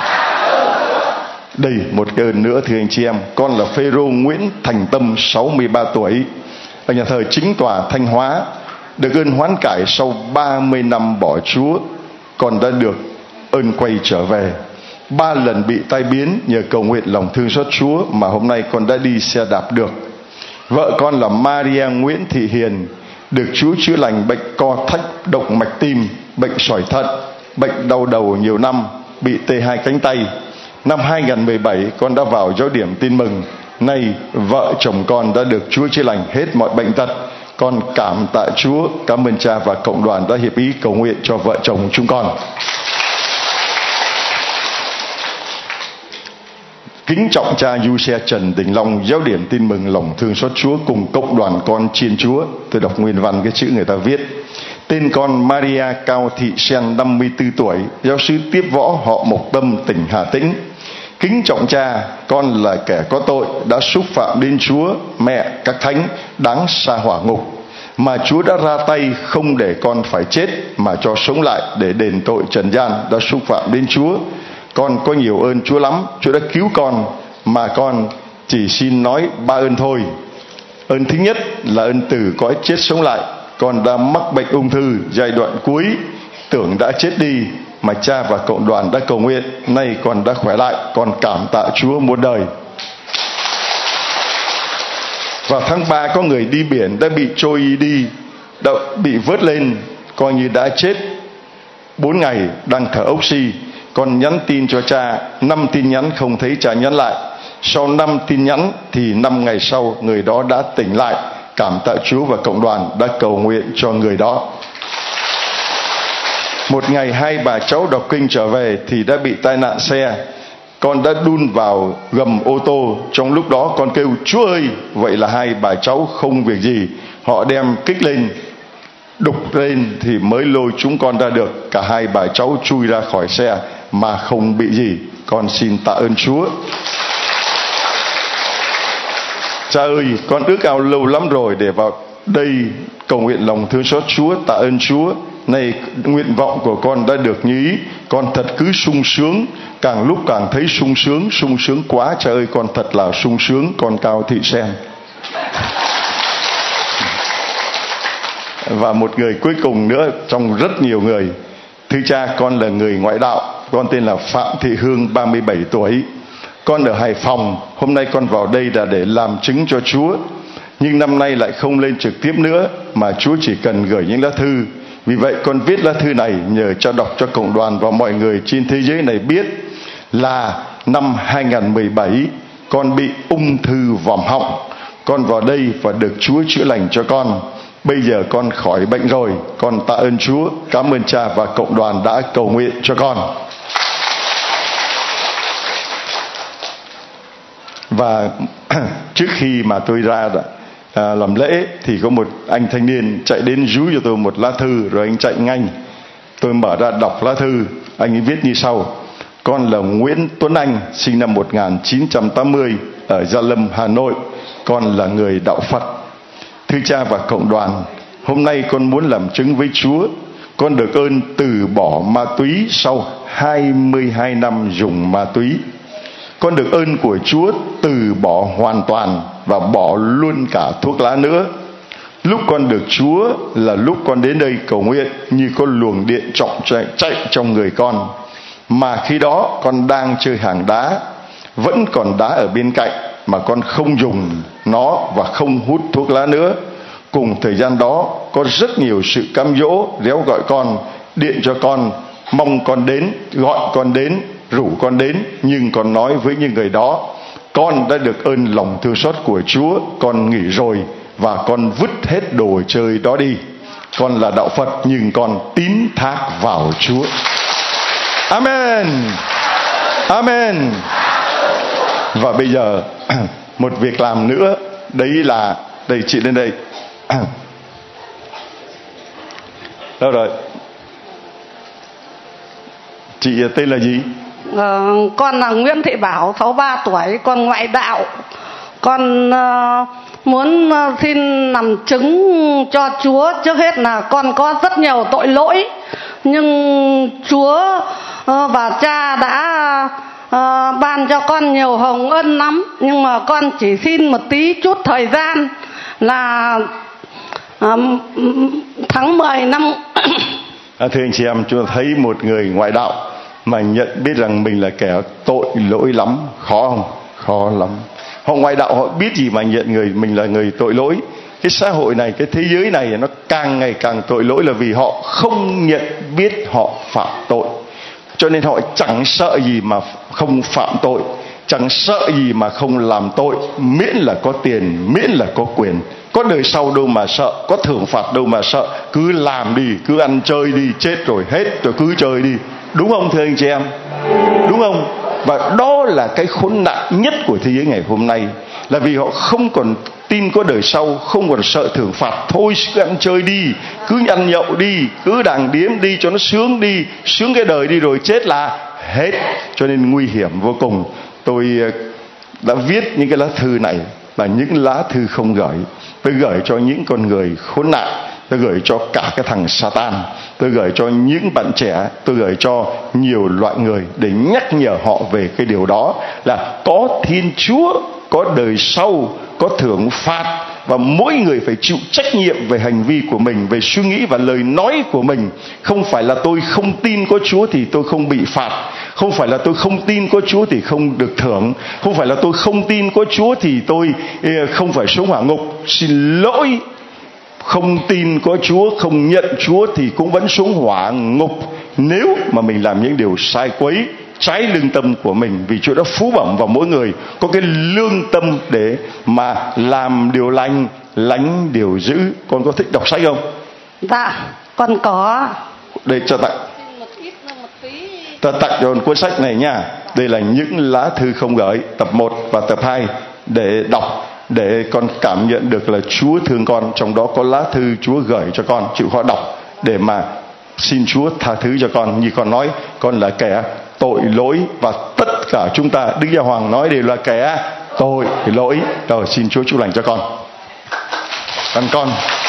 Đây một cái ơn nữa thưa anh chị em. Con là Phêrô Nguyễn Thành Tâm, sáu mươi ba tuổi, ở nhà thờ Chính Tòa, Thanh Hóa. Được ơn hoán cải sau ba mươi năm bỏ Chúa, con đã được ơn quay trở về. Ba lần bị tai biến, nhờ cầu nguyện lòng thương xót Chúa mà hôm nay con đã đi xe đạp được. Vợ con là Maria Nguyễn Thị Hiền, được Chúa chữa lành bệnh co thắt động mạch tim, bệnh sỏi thận, bệnh đau đầu nhiều năm, bị tê hai cánh tay. Năm hai nghìn không trăm mười bảy, con đã vào giáo điểm tin mừng. Nay vợ chồng con đã được Chúa chữa lành hết mọi bệnh tật. Con cảm tạ Chúa, cảm ơn cha và cộng đoàn đã hiệp ý cầu nguyện cho vợ chồng chúng con. Kính trọng cha Du Xe Trần Đình Long, giáo điểm tin mừng lòng thương xót Chúa cùng cộng đoàn con chiên Chúa. Tôi đọc nguyên văn cái chữ người ta viết. Tên con Maria Cao Thị Sen, năm mươi tư tuổi, giáo sứ Tiếp Võ, họ Mộc Tâm, tỉnh Hà Tĩnh. Kính trọng cha, con là kẻ có tội, đã xúc phạm đến Chúa, mẹ, các thánh, đáng sa hỏa ngục. Mà Chúa đã ra tay không để con phải chết, mà cho sống lại để đền tội trần gian đã xúc phạm đến Chúa. Con có nhiều ơn Chúa lắm, Chúa đã cứu con, mà con chỉ xin nói ba ơn thôi. Ơn thứ nhất là ơn từ cõi chết sống lại. Con đã mắc bệnh ung thư giai đoạn cuối, tưởng đã chết đi, mà cha và cộng đoàn đã cầu nguyện, nay con đã khỏe lại, con cảm tạ Chúa muôn đời. Vào tháng ba, có người đi biển đã bị trôi đi, đã bị vớt lên, coi như đã chết bốn ngày, đang thở oxy. Con nhắn tin cho cha, năm tin nhắn không thấy cha nhắn lại. Sau năm tin nhắn thì năm ngày sau người đó đã tỉnh lại. Cảm tạ Chúa và cộng đoàn đã cầu nguyện cho người đó. Một ngày hai bà cháu đọc kinh trở về thì đã bị tai nạn xe. Con đã đun vào gầm ô tô. Trong lúc đó con kêu Chúa ơi. Vậy là hai bà cháu không việc gì. Họ đem kích lên, đục lên thì mới lôi chúng con ra được. Cả hai bà cháu chui ra khỏi xe mà không bị gì. Con xin tạ ơn Chúa. Cha ơi, con ước ao lâu lắm rồi để vào đây cầu nguyện lòng thương xót Chúa, tạ ơn Chúa. Này nguyện vọng của con đã được như ý. Con thật cứ sung sướng, càng lúc càng thấy sung sướng, sung sướng quá. Cha ơi, con thật là sung sướng. Con Cao Thị Sen. Và một người cuối cùng nữa trong rất nhiều người. Thưa cha, con là người ngoại đạo. Con tên là Phạm Thị Hương, ba mươi bảy tuổi. Con ở Hải Phòng. Hôm nay con vào đây là để làm chứng cho Chúa. Nhưng năm nay lại không lên trực tiếp nữa, mà Chúa chỉ cần gửi những lá thư. Vì vậy con viết lá thư này nhờ cho đọc cho cộng đoàn và mọi người trên thế giới này biết là năm hai nghìn không trăm mười bảy con bị ung thư vòm họng. Con vào đây và được Chúa chữa lành cho con. Bây giờ con khỏi bệnh rồi. Con tạ ơn Chúa, cảm ơn cha và cộng đoàn đã cầu nguyện cho con. Và trước khi mà tôi ra à, làm lễ thì có một anh thanh niên chạy đến dúi cho tôi một lá thư, rồi anh chạy nhanh. Tôi mở ra đọc lá thư, anh ấy viết như sau: con là Nguyễn Tuấn Anh, sinh năm một nghìn chín trăm tám mươi ở Gia Lâm, Hà Nội. Con là người đạo Phật. Thưa cha và cộng đoàn, hôm nay con muốn làm chứng với Chúa. Con được ơn từ bỏ ma túy sau hai mươi hai năm dùng ma túy. Con được ơn của Chúa từ bỏ hoàn toàn và bỏ luôn cả thuốc lá nữa. Lúc con được Chúa là lúc con đến đây cầu nguyện như có luồng điện trọng chạy, chạy trong người con. Mà khi đó con đang chơi hàng đá, vẫn còn đá ở bên cạnh, mà con không dùng nó và không hút thuốc lá nữa. Cùng thời gian đó có rất nhiều sự cám dỗ, réo gọi con, điện cho con, mong con đến, gọi con đến, rủ con đến. Nhưng con nói với những người đó: con đã được ơn lòng thương xót của Chúa, con nghỉ rồi, và con vứt hết đồ chơi đó đi. Con là đạo Phật nhưng con tín thác vào Chúa. Amen. Amen. Và bây giờ một việc làm nữa, đấy là, đây chị lên đây. Đâu rồi? Chị tên là gì? Ờ, con là Nguyễn Thị Bảo, sáu mươi ba tuổi, con ngoại đạo. Con uh, muốn uh, xin làm chứng cho Chúa. Trước hết là con có rất nhiều tội lỗi, nhưng Chúa uh, và cha đã uh, ban cho con nhiều hồng ân lắm. Nhưng mà con chỉ xin một tí chút thời gian là uh, tháng mười năm. À, thưa anh chị em, chúng ta thấy một người ngoại đạo mà nhận biết rằng mình là kẻ tội lỗi lắm, khó không? Khó lắm. Họ ngoại đạo họ biết gì mà nhận người mình là người tội lỗi. Cái xã hội này, cái thế giới này nó càng ngày càng tội lỗi là vì họ không nhận biết họ phạm tội. Cho nên họ chẳng sợ gì mà không phạm tội, chẳng sợ gì mà không làm tội, miễn là có tiền, miễn là có quyền. Có đời sau đâu mà sợ, có thưởng phạt đâu mà sợ. Cứ làm đi, cứ ăn chơi đi, chết rồi hết rồi cứ chơi đi. Đúng không thưa anh chị em? Đúng không? Và đó là cái khốn nạn nhất của thế giới ngày hôm nay, là vì họ không còn tin có đời sau, không còn sợ thưởng phạt. Thôi cứ ăn chơi đi, cứ ăn nhậu đi, cứ đàng điếm đi cho nó sướng đi, sướng cái đời đi rồi chết là hết. Cho nên nguy hiểm vô cùng. Tôi đã viết những cái lá thư này là những lá thư không gửi. Tôi gửi cho những con người khốn nạn, tôi gửi cho cả cái thằng Satan, tôi gửi cho những bạn trẻ, tôi gửi cho nhiều loại người để nhắc nhở họ về cái điều đó, là có Thiên Chúa, có đời sau, có thưởng phạt, và mỗi người phải chịu trách nhiệm về hành vi của mình, về suy nghĩ và lời nói của mình. Không phải là tôi không tin có Chúa thì tôi không bị phạt, không phải là tôi không tin có Chúa thì không được thưởng, không phải là tôi không tin có Chúa thì tôi không phải xuống hỏa ngục. Xin lỗi, không tin có Chúa, không nhận Chúa thì cũng vẫn xuống hỏa ngục, nếu mà mình làm những điều sai quấy, trái lương tâm của mình. Vì Chúa đã phú bẩm vào mỗi người có cái lương tâm để mà làm điều lành, lánh điều dữ. Con có thích đọc sách không? Dạ, con có. Đây cho tặng. Ta tặng cho cuốn sách này nha. Đây là những lá thư không gửi, tập một và tập hai, để đọc, để con cảm nhận được là Chúa thương con. Trong đó có lá thư Chúa gửi cho con, chịu khó đọc để mà xin Chúa tha thứ cho con. Như con nói, con là kẻ tội lỗi, và tất cả chúng ta, Đức Giáo Hoàng nói đều là kẻ tội lỗi. Rồi, xin Chúa chúc lành cho con. Còn con,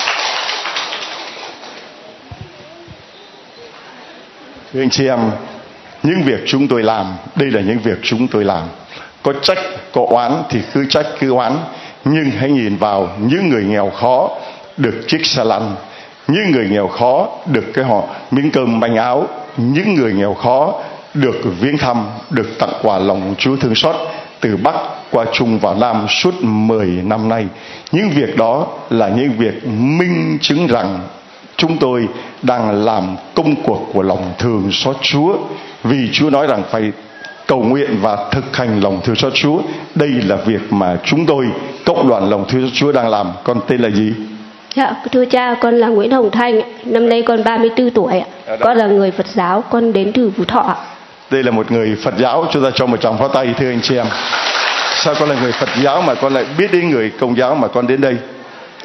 thưa anh chị em, những việc chúng tôi làm, đây là những việc chúng tôi làm. Có trách, có oán thì cứ trách, cứ oán. Nhưng hãy nhìn vào những người nghèo khó được chiếc xe lăn, những người nghèo khó được cái họ miếng cơm bánh áo, những người nghèo khó được viếng thăm, được tặng quà lòng Chúa thương xót từ Bắc qua Trung vào Nam suốt mười năm nay. Những việc đó là những việc minh chứng rằng chúng tôi đang làm công cuộc của lòng thương xót Chúa. Vì Chúa nói rằng phải cầu nguyện và thực hành lòng thương xót Chúa. Đây là việc mà chúng tôi, cộng đoàn lòng thương xót Chúa đang làm. Con tên là gì? Dạ, thưa cha, con là Nguyễn Hồng Thanh. Năm nay con ba mươi tư tuổi. Con là người Phật giáo, con đến từ Phú Thọ. Đây là một người Phật giáo, chúng ta cho một tràng pháo tay thưa anh chị em. Sao con là người Phật giáo mà con lại biết đến người Công giáo mà con đến đây?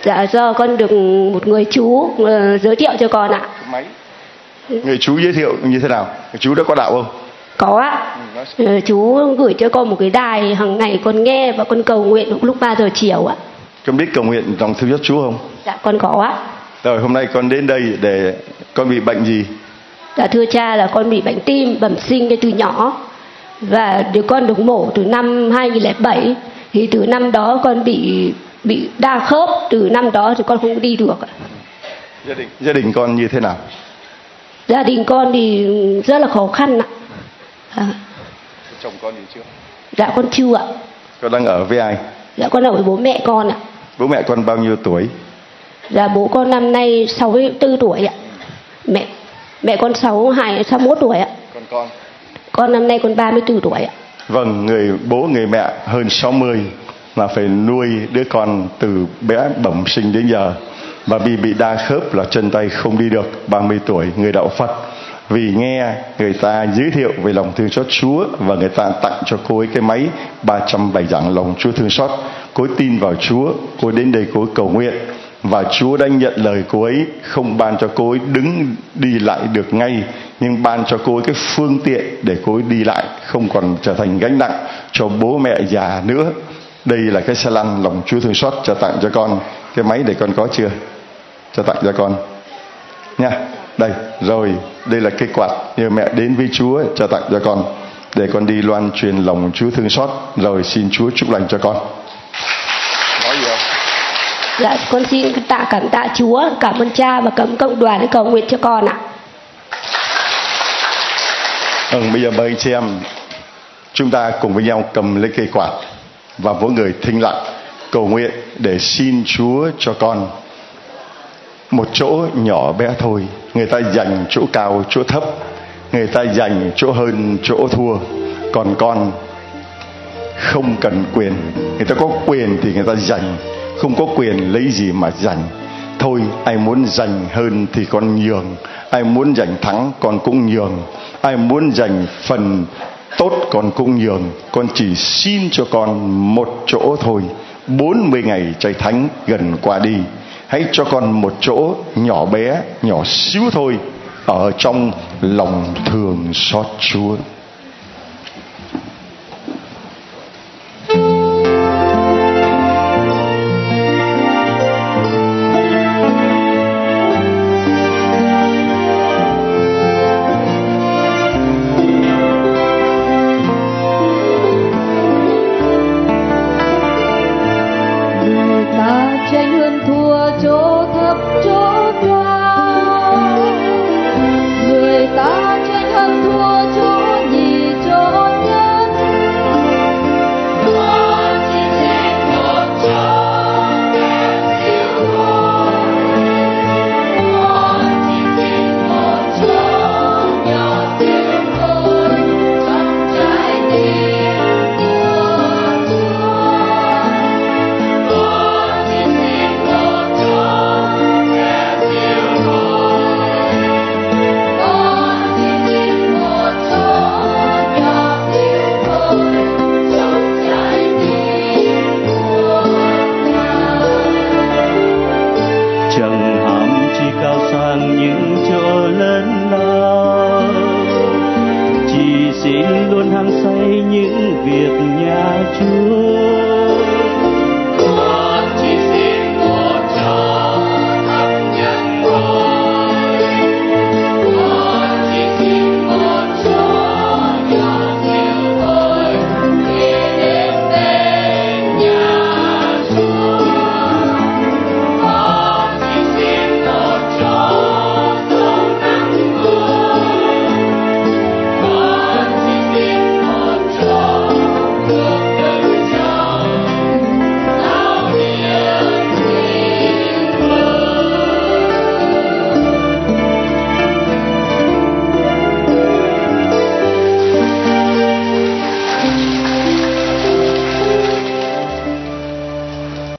Dạ do con được một người chú uh, giới thiệu cho con ạ. Máy. Người chú giới thiệu như thế nào? Chú đã có đạo không? Có ạ. Ừ, chú gửi cho con một cái đài hàng ngày con nghe và con cầu nguyện lúc ba giờ chiều ạ. Con biết cầu nguyện dòng thương xót Chúa không? Dạ con có ạ. Rồi hôm nay con đến đây để con bị bệnh gì? Dạ thưa cha là con bị bệnh tim bẩm sinh từ nhỏ. Và được con được mổ từ năm hai nghìn lẻ bảy. Thì từ năm đó con bị bị đa khớp, từ năm đó thì con không đi được ạ. Gia đình gia đình con như thế nào? Gia đình con thì rất là khó khăn ạ. À. Chồng con thì chưa? Dạ con chưa ạ. Con đang ở với ai? Dạ con ở với bố mẹ con ạ. Bố mẹ con bao nhiêu tuổi? Dạ bố con năm nay sáu mươi tư tuổi ạ. Mẹ mẹ con sáu mươi hai, sáu mươi mốt tuổi ạ. Còn con? Con năm nay con ba mươi tư tuổi ạ. Vâng, người bố người mẹ hơn sáu mươi là phải nuôi đứa con từ bé bẩm sinh đến giờ. Và vì bị đa khớp là chân tay không đi được, ba mươi tuổi, người đạo Phật. Vì nghe người ta giới thiệu về lòng thương xót Chúa và người ta tặng cho cô ấy cái máy ba trăm bài giảng lòng Chúa thương xót. Cô ấy tin vào Chúa, cô ấy đến đây cô ấy cầu nguyện. Và Chúa đã nhận lời cô ấy, không ban cho cô ấy đứng đi lại được ngay, nhưng ban cho cô ấy cái phương tiện để cô ấy đi lại, không còn trở thành gánh nặng cho bố mẹ già nữa. Đây là cái xe lăn lòng Chúa thương xót cho tặng cho con. Cái máy để con có chưa? Cho tặng cho con nha. Đây, rồi, đây là cái quạt nhờ mẹ đến với Chúa cho tặng cho con, để con đi loan truyền lòng Chúa thương xót. Rồi xin Chúa chúc lành cho con. Nói gì không? Dạ con xin tạ cảm tạ Chúa, cảm ơn cha và cảm ơn cộng đoàn để cầu nguyện cho con ạ. Ừ, bây giờ mời anh chị em chúng ta cùng với nhau cầm lấy cây quạt và mỗi người thinh lặng cầu nguyện để xin Chúa cho con một chỗ nhỏ bé thôi. Người ta dành chỗ cao chỗ thấp, người ta dành chỗ hơn chỗ thua, còn con không cần quyền. Người ta có quyền thì người ta dành, không có quyền lấy gì mà dành. Thôi, ai muốn dành hơn thì con nhường, ai muốn giành thắng con cũng nhường, ai muốn giành phần tốt con cũng nhường. Con chỉ xin cho con một chỗ thôi. Bốn mươi ngày chay thánh gần qua đi, hãy cho con một chỗ nhỏ bé, nhỏ xíu thôi, ở trong lòng thương xót Chúa. xin luôn hăng say những việc nhà Chúa.